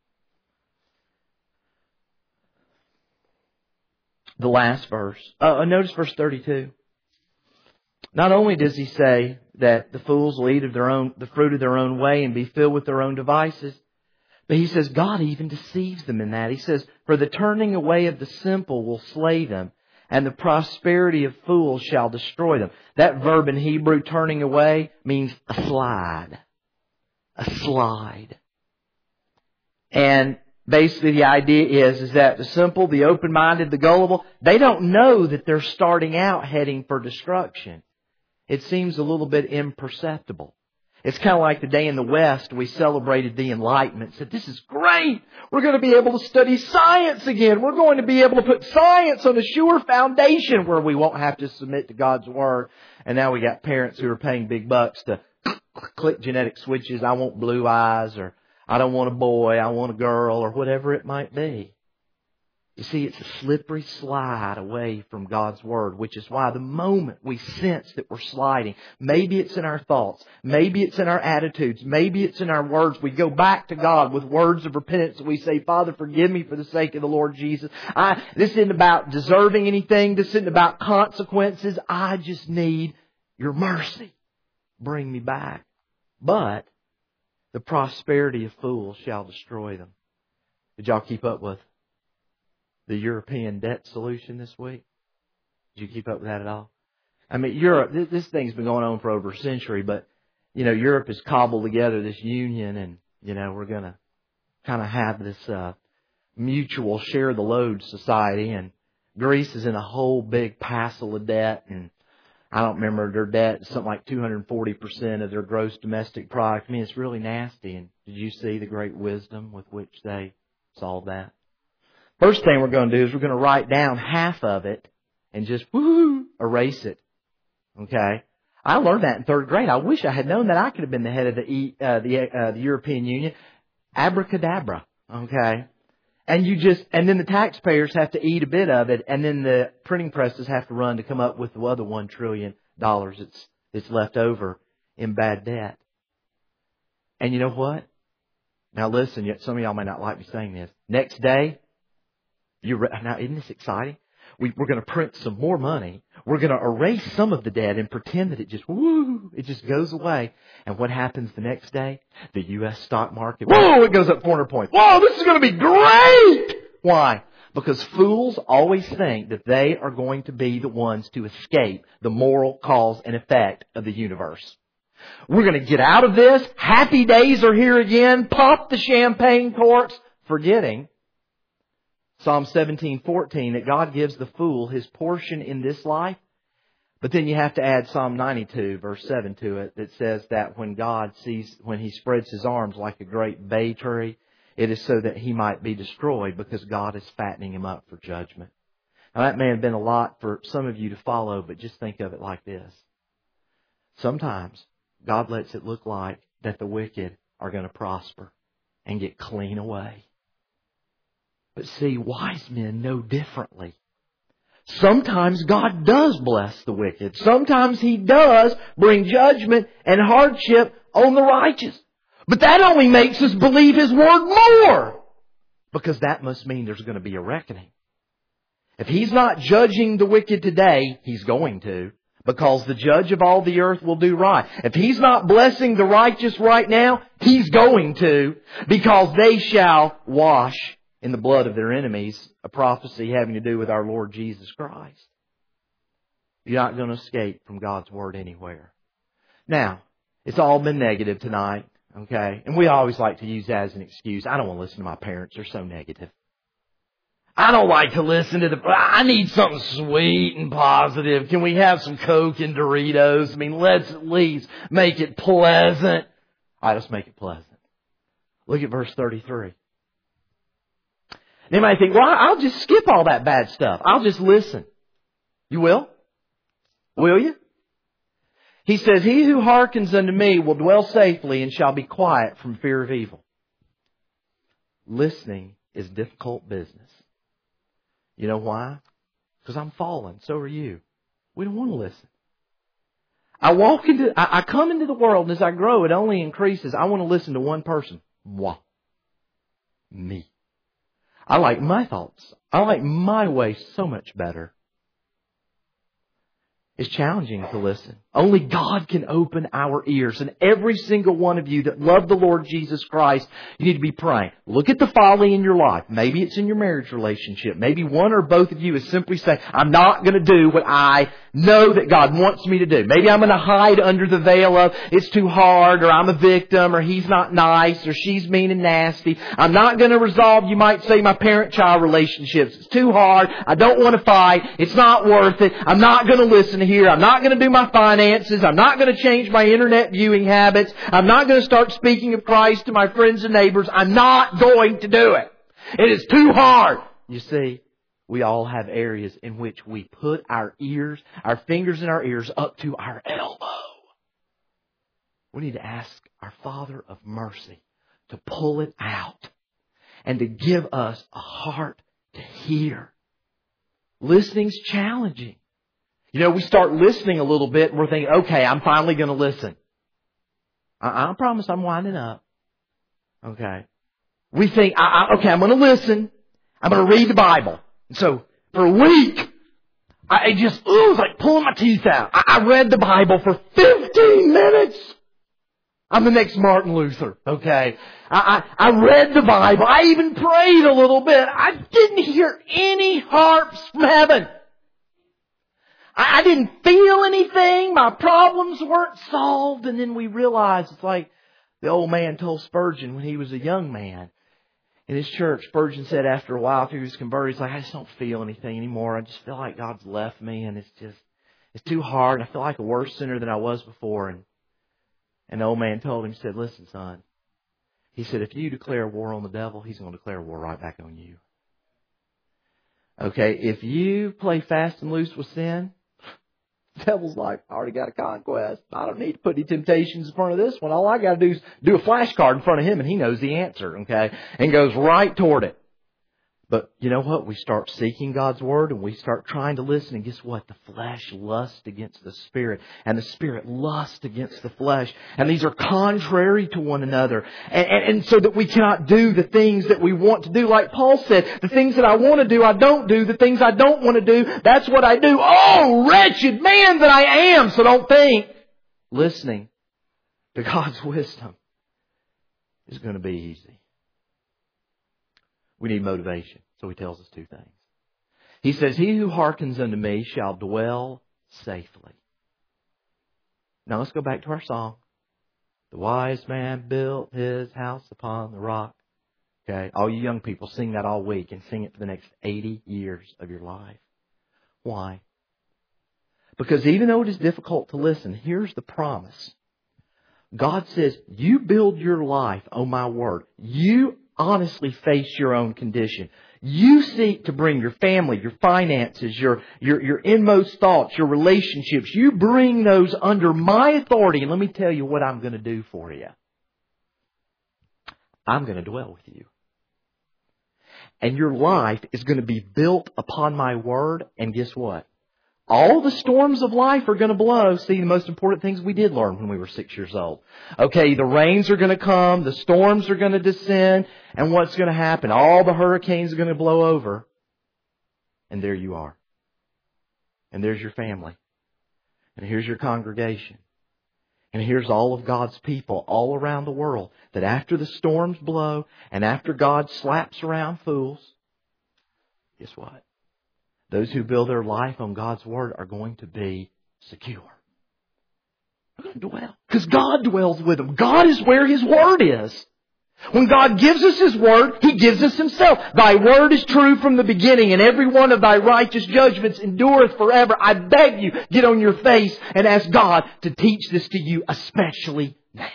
The last verse. Uh, notice verse thirty-two. Not only does he say that the fools will eat of their own, the fruit of their own way and be filled with their own devices, but he says God even deceives them in that. He says, for the turning away of the simple will slay them, and the prosperity of fools shall destroy them. That verb in Hebrew, turning away, means a slide. A slide. And basically the idea is, is that the simple, the open-minded, the gullible, they don't know that they're starting out heading for destruction. It seems a little bit imperceptible. It's kind of like the day in the West we celebrated the Enlightenment. Said, this is great. We're going to be able to study science again. We're going to be able to put science on a sure foundation where we won't have to submit to God's Word. And now we got parents who are paying big bucks to click genetic switches. I want blue eyes, or I don't want a boy, I want a girl, or whatever it might be. You see, it's a slippery slide away from God's Word, which is why the moment we sense that we're sliding, maybe it's in our thoughts, maybe it's in our attitudes, maybe it's in our words, we go back to God with words of repentance. We say, Father, forgive me for the sake of the Lord Jesus. I, this isn't about deserving anything. This isn't about consequences. I just need your mercy. Bring me back. But the prosperity of fools shall destroy them. Did y'all keep up with the European debt solution this week? Did you keep up with that at all? I mean, Europe, this, this thing's been going on for over a century, but, you know, Europe has cobbled together this union, and, you know, we're going to kind of have this uh, mutual share the load society, and Greece is in a whole big passel of debt, and I don't remember their debt is something like two hundred forty percent of their gross domestic product. I mean, it's really nasty. And did you see the great wisdom with which they solved that? First thing we're going to do is we're going to write down half of it and just woo erase it. Okay? I learned that in third grade. I wish I had known that I could have been the head of the e, uh, the, uh, the European Union. Abracadabra. Okay? And you just, and then the taxpayers have to eat a bit of it, and then the printing presses have to run to come up with the other one trillion dollars that's, that's left over in bad debt. And you know what? Now listen, yet some of y'all may not like me saying this. Next day, you re- now isn't this exciting? We, we're going to print some more money. We're going to erase some of the debt and pretend that it just, woo, it just goes away. And what happens the next day? The U S stock market, whoa, it goes up four hundred points. Whoa, this is going to be great! Why? Because fools always think that they are going to be the ones to escape the moral cause and effect of the universe. We're going to get out of this. Happy days are here again. Pop the champagne corks, forgetting Psalm seventeen fourteen, that God gives the fool his portion in this life. But then you have to add Psalm ninety-two, verse seven to it, that says that when God sees, when He spreads His arms like a great bay tree, it is so that He might be destroyed, because God is fattening him up for judgment. Now that may have been a lot for some of you to follow, but just think of it like this. Sometimes God lets it look like that the wicked are going to prosper and get clean away. But see, wise men know differently. Sometimes God does bless the wicked. Sometimes He does bring judgment and hardship on the righteous. But that only makes us believe His Word more. Because that must mean there's going to be a reckoning. If He's not judging the wicked today, He's going to. Because the judge of all the earth will do right. If He's not blessing the righteous right now, He's going to. Because they shall wash in the blood of their enemies, a prophecy having to do with our Lord Jesus Christ. You're not going to escape from God's Word anywhere. Now, it's all been negative tonight, okay? And we always like to use that as an excuse. I don't want to listen to my parents. They're so negative. I don't like to listen to the... I need something sweet and positive. Can we have some Coke and Doritos? I mean, let's at least make it pleasant. All right, let's make it pleasant. Look at verse thirty-three. They might think, well, I'll just skip all that bad stuff. I'll just listen. You will? Will you? He says, he who hearkens unto me will dwell safely and shall be quiet from fear of evil. Listening is difficult business. You know why? Because I'm fallen. So are you. We don't want to listen. I walk into, I, I come into the world, and as I grow, it only increases. I want to listen to one person. Moi. Me. I like my thoughts. I like my way so much better. It's challenging to listen. Only God can open our ears. And every single one of you that love the Lord Jesus Christ, you need to be praying. Look at the folly in your life. Maybe it's in your marriage relationship. Maybe one or both of you is simply saying, I'm not going to do what I know that God wants me to do. Maybe I'm going to hide under the veil of it's too hard, or I'm a victim, or he's not nice, or she's mean and nasty. I'm not going to resolve, you might say, my parent-child relationships. It's too hard. I don't want to fight. It's not worth it. I'm not going to listen here. I'm not going to do my finances. I'm not going to change my internet viewing habits. I'm not going to start speaking of Christ to my friends and neighbors. I'm not going to do it. It is too hard. You see, we all have areas in which we put our ears, our fingers in our ears up to our elbow. We need to ask our Father of mercy to pull it out and to give us a heart to hear. Listening's challenging. You know, we start listening a little bit and we're thinking, okay, I'm finally going to listen. I, I promise I'm winding up. Okay. We think, I, I, okay, I'm going to listen. I'm going to read the Bible. And so, for a week, I just, ooh, it was like pulling my teeth out. I, I read the Bible for fifteen minutes. I'm the next Martin Luther, okay? I, I, I read the Bible. I even prayed a little bit. I didn't hear any harps from heaven. I didn't feel anything. My problems weren't solved. And then we realized it's like the old man told Spurgeon when he was a young man in his church. Spurgeon said after a while, after he was converted, he's like, I just don't feel anything anymore. I just feel like God's left me and it's just, it's too hard. I feel like a worse sinner than I was before. And, and the old man told him, he said, listen, son. He said, if you declare war on the devil, he's going to declare war right back on you. Okay, if you play fast and loose with sin, the devil's like, I already got a conquest. I don't need to put any temptations in front of this one. All I got to do is do a flashcard in front of him and he knows the answer, okay? And goes right toward it. But you know what? We start seeking God's Word and we start trying to listen. And guess what? The flesh lusts against the Spirit. And the Spirit lusts against the flesh. And these are contrary to one another. And, and, and so that we cannot do the things that we want to do. Like Paul said, the things that I want to do, I don't do. The things I don't want to do, that's what I do. Oh, wretched man that I am. So don't think listening to God's wisdom is going to be easy. We need motivation. So he tells us two things. He says, he who hearkens unto me shall dwell safely. Now let's go back to our song. The wise man built his house upon the rock. Okay, all you young people, sing that all week and sing it for the next eighty years of your life. Why? Because even though it is difficult to listen, here's the promise. God says, you build your life on my word. You honestly face your own condition. You seek to bring your family, your finances, your, your, your inmost thoughts, your relationships. You bring those under my authority. And let me tell you what I'm going to do for you. I'm going to dwell with you. And your life is going to be built upon my word. And guess what? All the storms of life are going to blow. See, the most important things we did learn when we were six years old. Okay, the rains are going to come. The storms are going to descend. And what's going to happen? All the hurricanes are going to blow over. And there you are. And there's your family. And here's your congregation. And here's all of God's people all around the world. That after the storms blow and after God slaps around fools, guess what? Those who build their life on God's Word are going to be secure. They're going to dwell. Because God dwells with them. God is where His Word is. When God gives us His Word, He gives us Himself. Thy Word is true from the beginning, and every one of Thy righteous judgments endureth forever. I beg you, get on your face and ask God to teach this to you, especially now.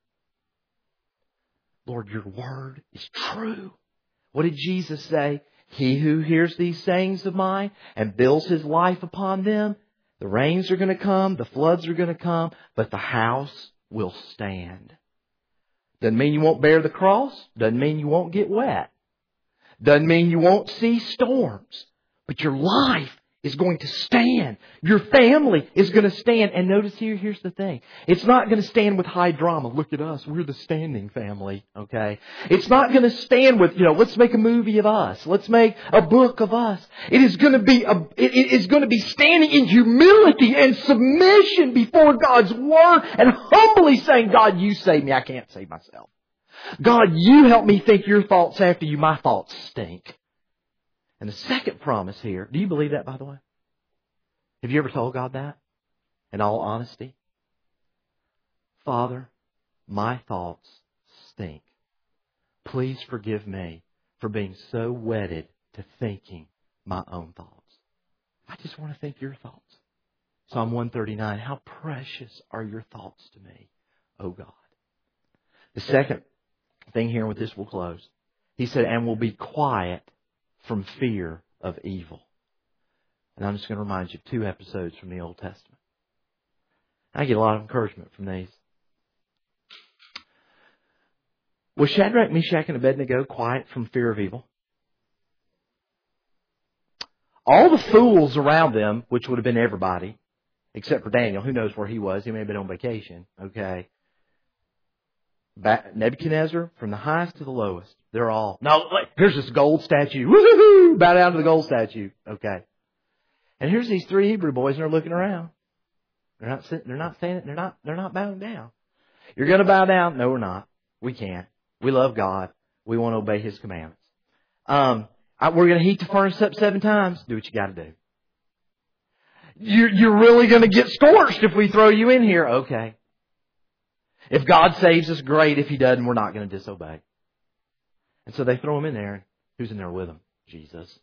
Lord, your Word is true. What did Jesus say? He who hears these sayings of mine and builds his life upon them, the rains are going to come, the floods are going to come, but the house will stand. Doesn't mean you won't bear the cross. Doesn't mean you won't get wet. Doesn't mean you won't see storms. But your life is going to stand. Your family is going to stand. And notice here, here's the thing. It's not going to stand with high drama. Look at us. We're the standing family. Okay. It's not going to stand with, you know, let's make a movie of us. Let's make a book of us. It is going to be, a, it, it is going to be standing in humility and submission before God's Word and humbly saying, God, you save me. I can't save myself. God, you help me think your thoughts after you. My thoughts stink. And the second promise here, do you believe that, by the way? Have you ever told God that? In all honesty? Father, my thoughts stink. Please forgive me for being so wedded to thinking my own thoughts. I just want to think your thoughts. Psalm one thirty-nine, how precious are your thoughts to me, O God. The second thing here, with this we'll close. He said, and will be quiet from fear of evil. And I'm just going to remind you of two episodes from the Old Testament. I get a lot of encouragement from these. Was Shadrach, Meshach, and Abednego quiet from fear of evil? All the fools around them, which would have been everybody, except for Daniel, who knows where he was? He may have been on vacation. Okay. Nebuchadnezzar, from the highest to the lowest, they're all, no, here's this gold statue. Woo-hoo-hoo! Bow down to the gold statue. Okay. And here's these three Hebrew boys, and they're looking around. They're not sitting, they're not standing, they're not, they're not bowing down. You're going to bow down? No, we're not. We can't. We love God. We want to obey His commandments. Um, I, we're going to heat the furnace up seven times. Do what you got to do. you're, you're really going to get scorched if we throw you in here. Okay. If God saves us, great. If He doesn't, we're not going to disobey. And so they throw Him in there. Who's in there with Him? Jesus.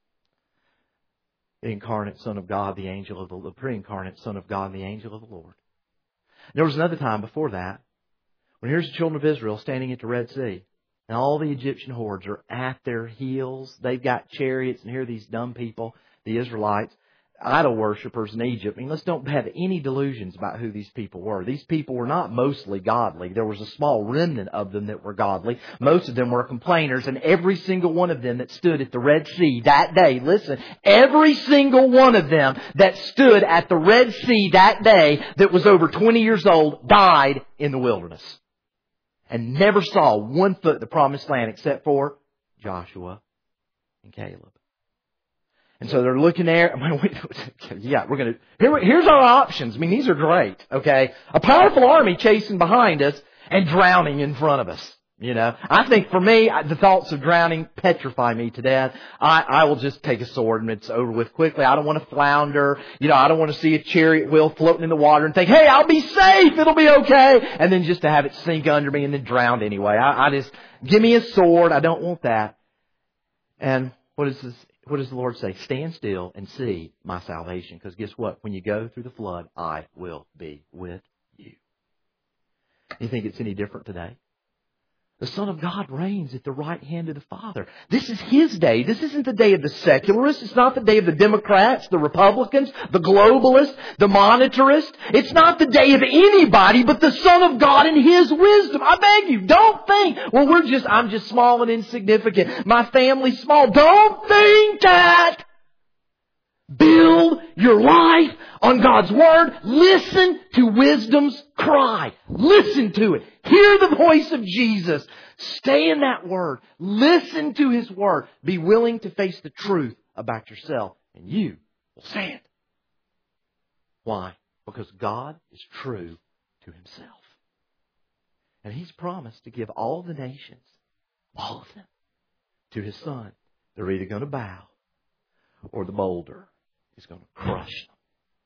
The incarnate Son of God, the angel of the, the pre-incarnate Son of God, and the angel of the Lord. There was another time before that when here's the children of Israel standing at the Red Sea. And all the Egyptian hordes are at their heels. They've got chariots. And here are these dumb people, the Israelites, idol worshippers in Egypt. I mean, let's don't have any delusions about who these people were. These people were not mostly godly. There was a small remnant of them that were godly. Most of them were complainers. And every single one of them that stood at the Red Sea that day, listen, every single one of them that stood at the Red Sea that day that was over twenty years old died in the wilderness. And never saw one foot the promised land except for Joshua and Caleb. And so they're looking there. Yeah, we're going to. Here, here's our options. I mean, these are great. Okay, a powerful army chasing behind us and drowning in front of us. You know, I think for me, the thoughts of drowning petrify me to death. I, I will just take a sword and it's over with quickly. I don't want to flounder. You know, I don't want to see a chariot wheel floating in the water and think, hey, I'll be safe. It'll be okay. And then just to have it sink under me and then drown anyway. I, I just, give me a sword. I don't want that. And what is this? What does the Lord say? Stand still and see my salvation. Because guess what? When you go through the flood, I will be with you. You think it's any different today? The Son of God reigns at the right hand of the Father. This is His day. This isn't the day of the secularists. It's not the day of the Democrats, the Republicans, the globalists, the monetarists. It's not the day of anybody but the Son of God and His wisdom. I beg you, don't think, well, we're just, I'm just small and insignificant. My family's small. Don't think that. Build your life on God's Word. Listen to wisdom's cry. Listen to it. Hear the voice of Jesus. Stay in that Word. Listen to His Word. Be willing to face the truth about yourself, and you will stand. Why? Because God is true to Himself. And He's promised to give all the nations, all of them, to His Son. They're either going to bow or the boulder is going to crush them.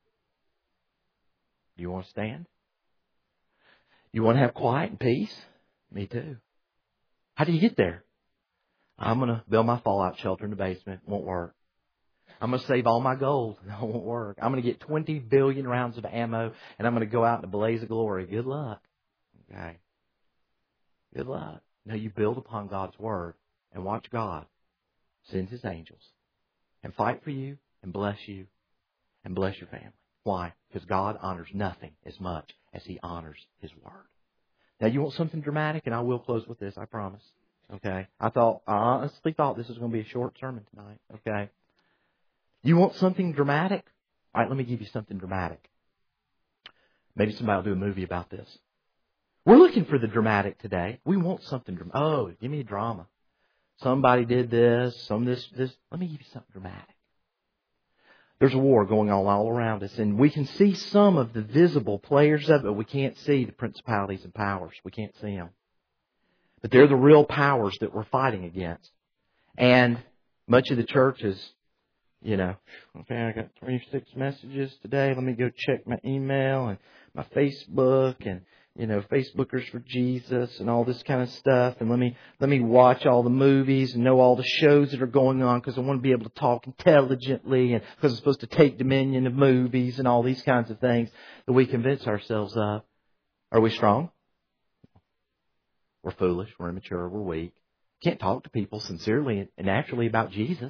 You want to stand? You want to have quiet and peace? Me too. How do you get there? I'm going to build my fallout shelter in the basement. Won't work. I'm going to save all my gold. It won't work. I'm going to get twenty billion rounds of ammo and I'm going to go out in a blaze of glory. Good luck. Okay. Good luck. No, you build upon God's Word and watch God send His angels and fight for you and bless you and bless your family. Why? Because God honors nothing as much as He honors His Word. Now, you want something dramatic? And I will close with this, I promise. Okay? I thought, I honestly thought this was going to be a short sermon tonight. Okay? You want something dramatic? All right, let me give you something dramatic. Maybe somebody will do a movie about this. We're looking for the dramatic today. We want something dramatic. Oh, give me a drama. Somebody did this, some this, this. Let me give you something dramatic. There's a war going on all around us, and we can see some of the visible players of it, but we can't see the principalities and powers. We can't see them. But they're the real powers that we're fighting against. And much of the church is, you know, okay, I got twenty-six messages today. Let me go check my email and my Facebook and, you know, Facebookers for Jesus and all this kind of stuff. And let me let me watch all the movies and know all the shows that are going on because I want to be able to talk intelligently and because I'm supposed to take dominion of movies and all these kinds of things that we convince ourselves of. Are we strong? We're foolish. We're immature. We're weak. Can't talk to people sincerely and naturally about Jesus.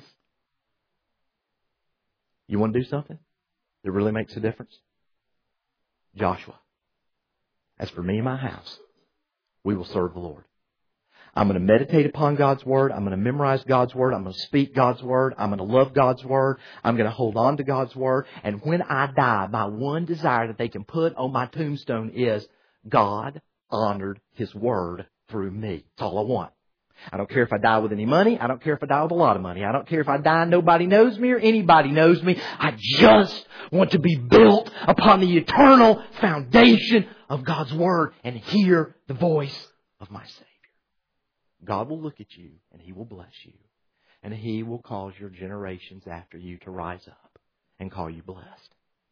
You want to do something that really makes a difference? Joshua. As for me and my house, we will serve the Lord. I'm going to meditate upon God's Word. I'm going to memorize God's Word. I'm going to speak God's Word. I'm going to love God's Word. I'm going to hold on to God's Word. And when I die, my one desire that they can put on my tombstone is God honored His Word through me. That's all I want. I don't care if I die with any money. I don't care if I die with a lot of money. I don't care if I die and nobody knows me or anybody knows me. I just want to be built upon the eternal foundation of God's Word and hear the voice of my Savior. God will look at you and He will bless you. And He will cause your generations after you to rise up and call you blessed.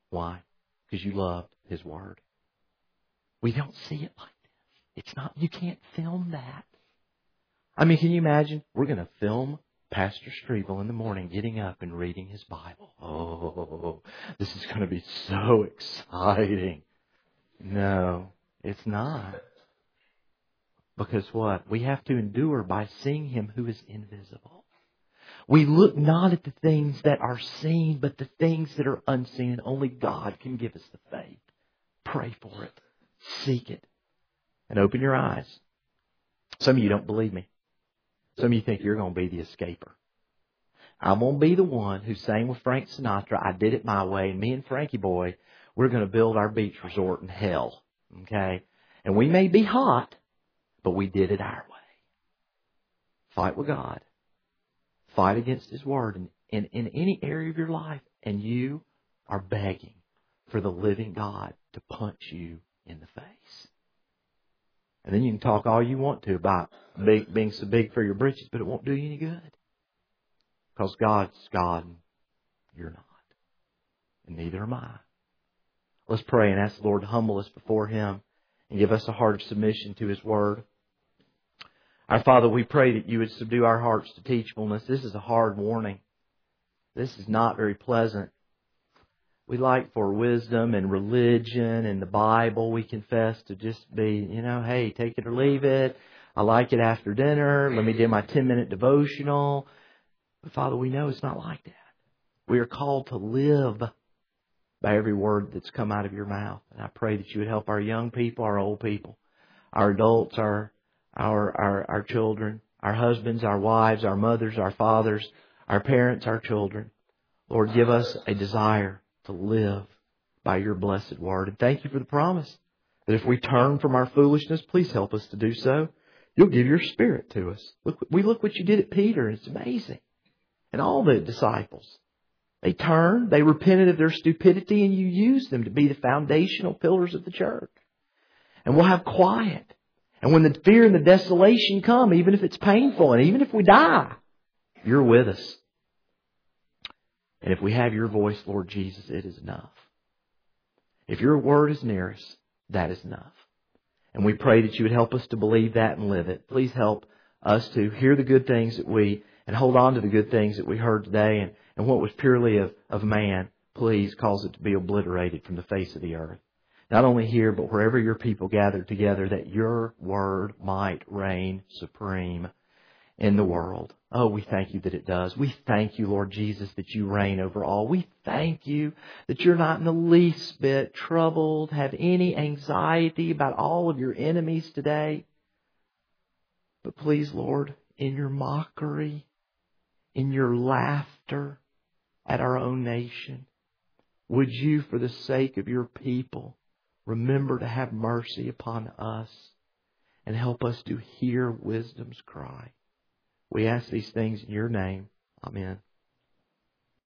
Why? Because you loved His Word. We don't see it like this. It's not, you can't film that. I mean, can you imagine? We're going to film Pastor Strebel in the morning getting up and reading his Bible. Oh, this is going to be so exciting. No, it's not. Because what? We have to endure by seeing Him who is invisible. We look not at the things that are seen, but the things that are unseen. And only God can give us the faith. Pray for it. Seek it. And open your eyes. Some of you don't believe me. Some of you think you're going to be the escaper. I'm going to be the one who sang with Frank Sinatra, I Did It My Way. And me and Frankie Boy, we're going to build our beach resort in hell. Okay? And we may be hot, but we did it our way. Fight with God. Fight against His Word in, in, in any area of your life. And you are begging for the living God to punch you in the face. And then you can talk all you want to about big, being so big for your britches, but it won't do you any good. Because God's God and you're not. And neither am I. Let's pray and ask the Lord to humble us before Him and give us a heart of submission to His Word. Our Father, we pray that You would subdue our hearts to teachableness. This is a hard warning. This is not very pleasant. We like for wisdom and religion and the Bible, we confess, to just be, you know, hey, take it or leave it. I like it after dinner. Let me do my ten-minute devotional. But Father, we know it's not like that. We are called to live by every word that's come out of Your mouth. And I pray that You would help our young people, our old people, our adults, our our our, our children, our husbands, our wives, our mothers, our fathers, our parents, our children. Lord, give us a desire to live by Your blessed Word. And thank You for the promise that if we turn from our foolishness, please help us to do so. You'll give Your Spirit to us. Look, we look what You did at Peter. It's amazing. And all the disciples. They turned, they repented of their stupidity, and You used them to be the foundational pillars of the church. And we'll have quiet. And when the fear and the desolation come, even if it's painful, and even if we die, You're with us. And if we have Your voice, Lord Jesus, it is enough. If Your Word is near us, that is enough. And we pray that You would help us to believe that and live it. Please help us to hear the good things that we, and hold on to the good things that we heard today. And, and what was purely of, of man, please cause it to be obliterated from the face of the earth. Not only here, but wherever Your people gather together, that Your Word might reign supreme in the world. Oh, we thank You that it does. We thank You, Lord Jesus, that You reign over all. We thank You that You're not in the least bit troubled, have any anxiety about all of Your enemies today. But please, Lord, in Your mockery, in Your laughter at our own nation, would You, for the sake of Your people, remember to have mercy upon us and help us to hear wisdom's cry. We ask these things in Your name. Amen.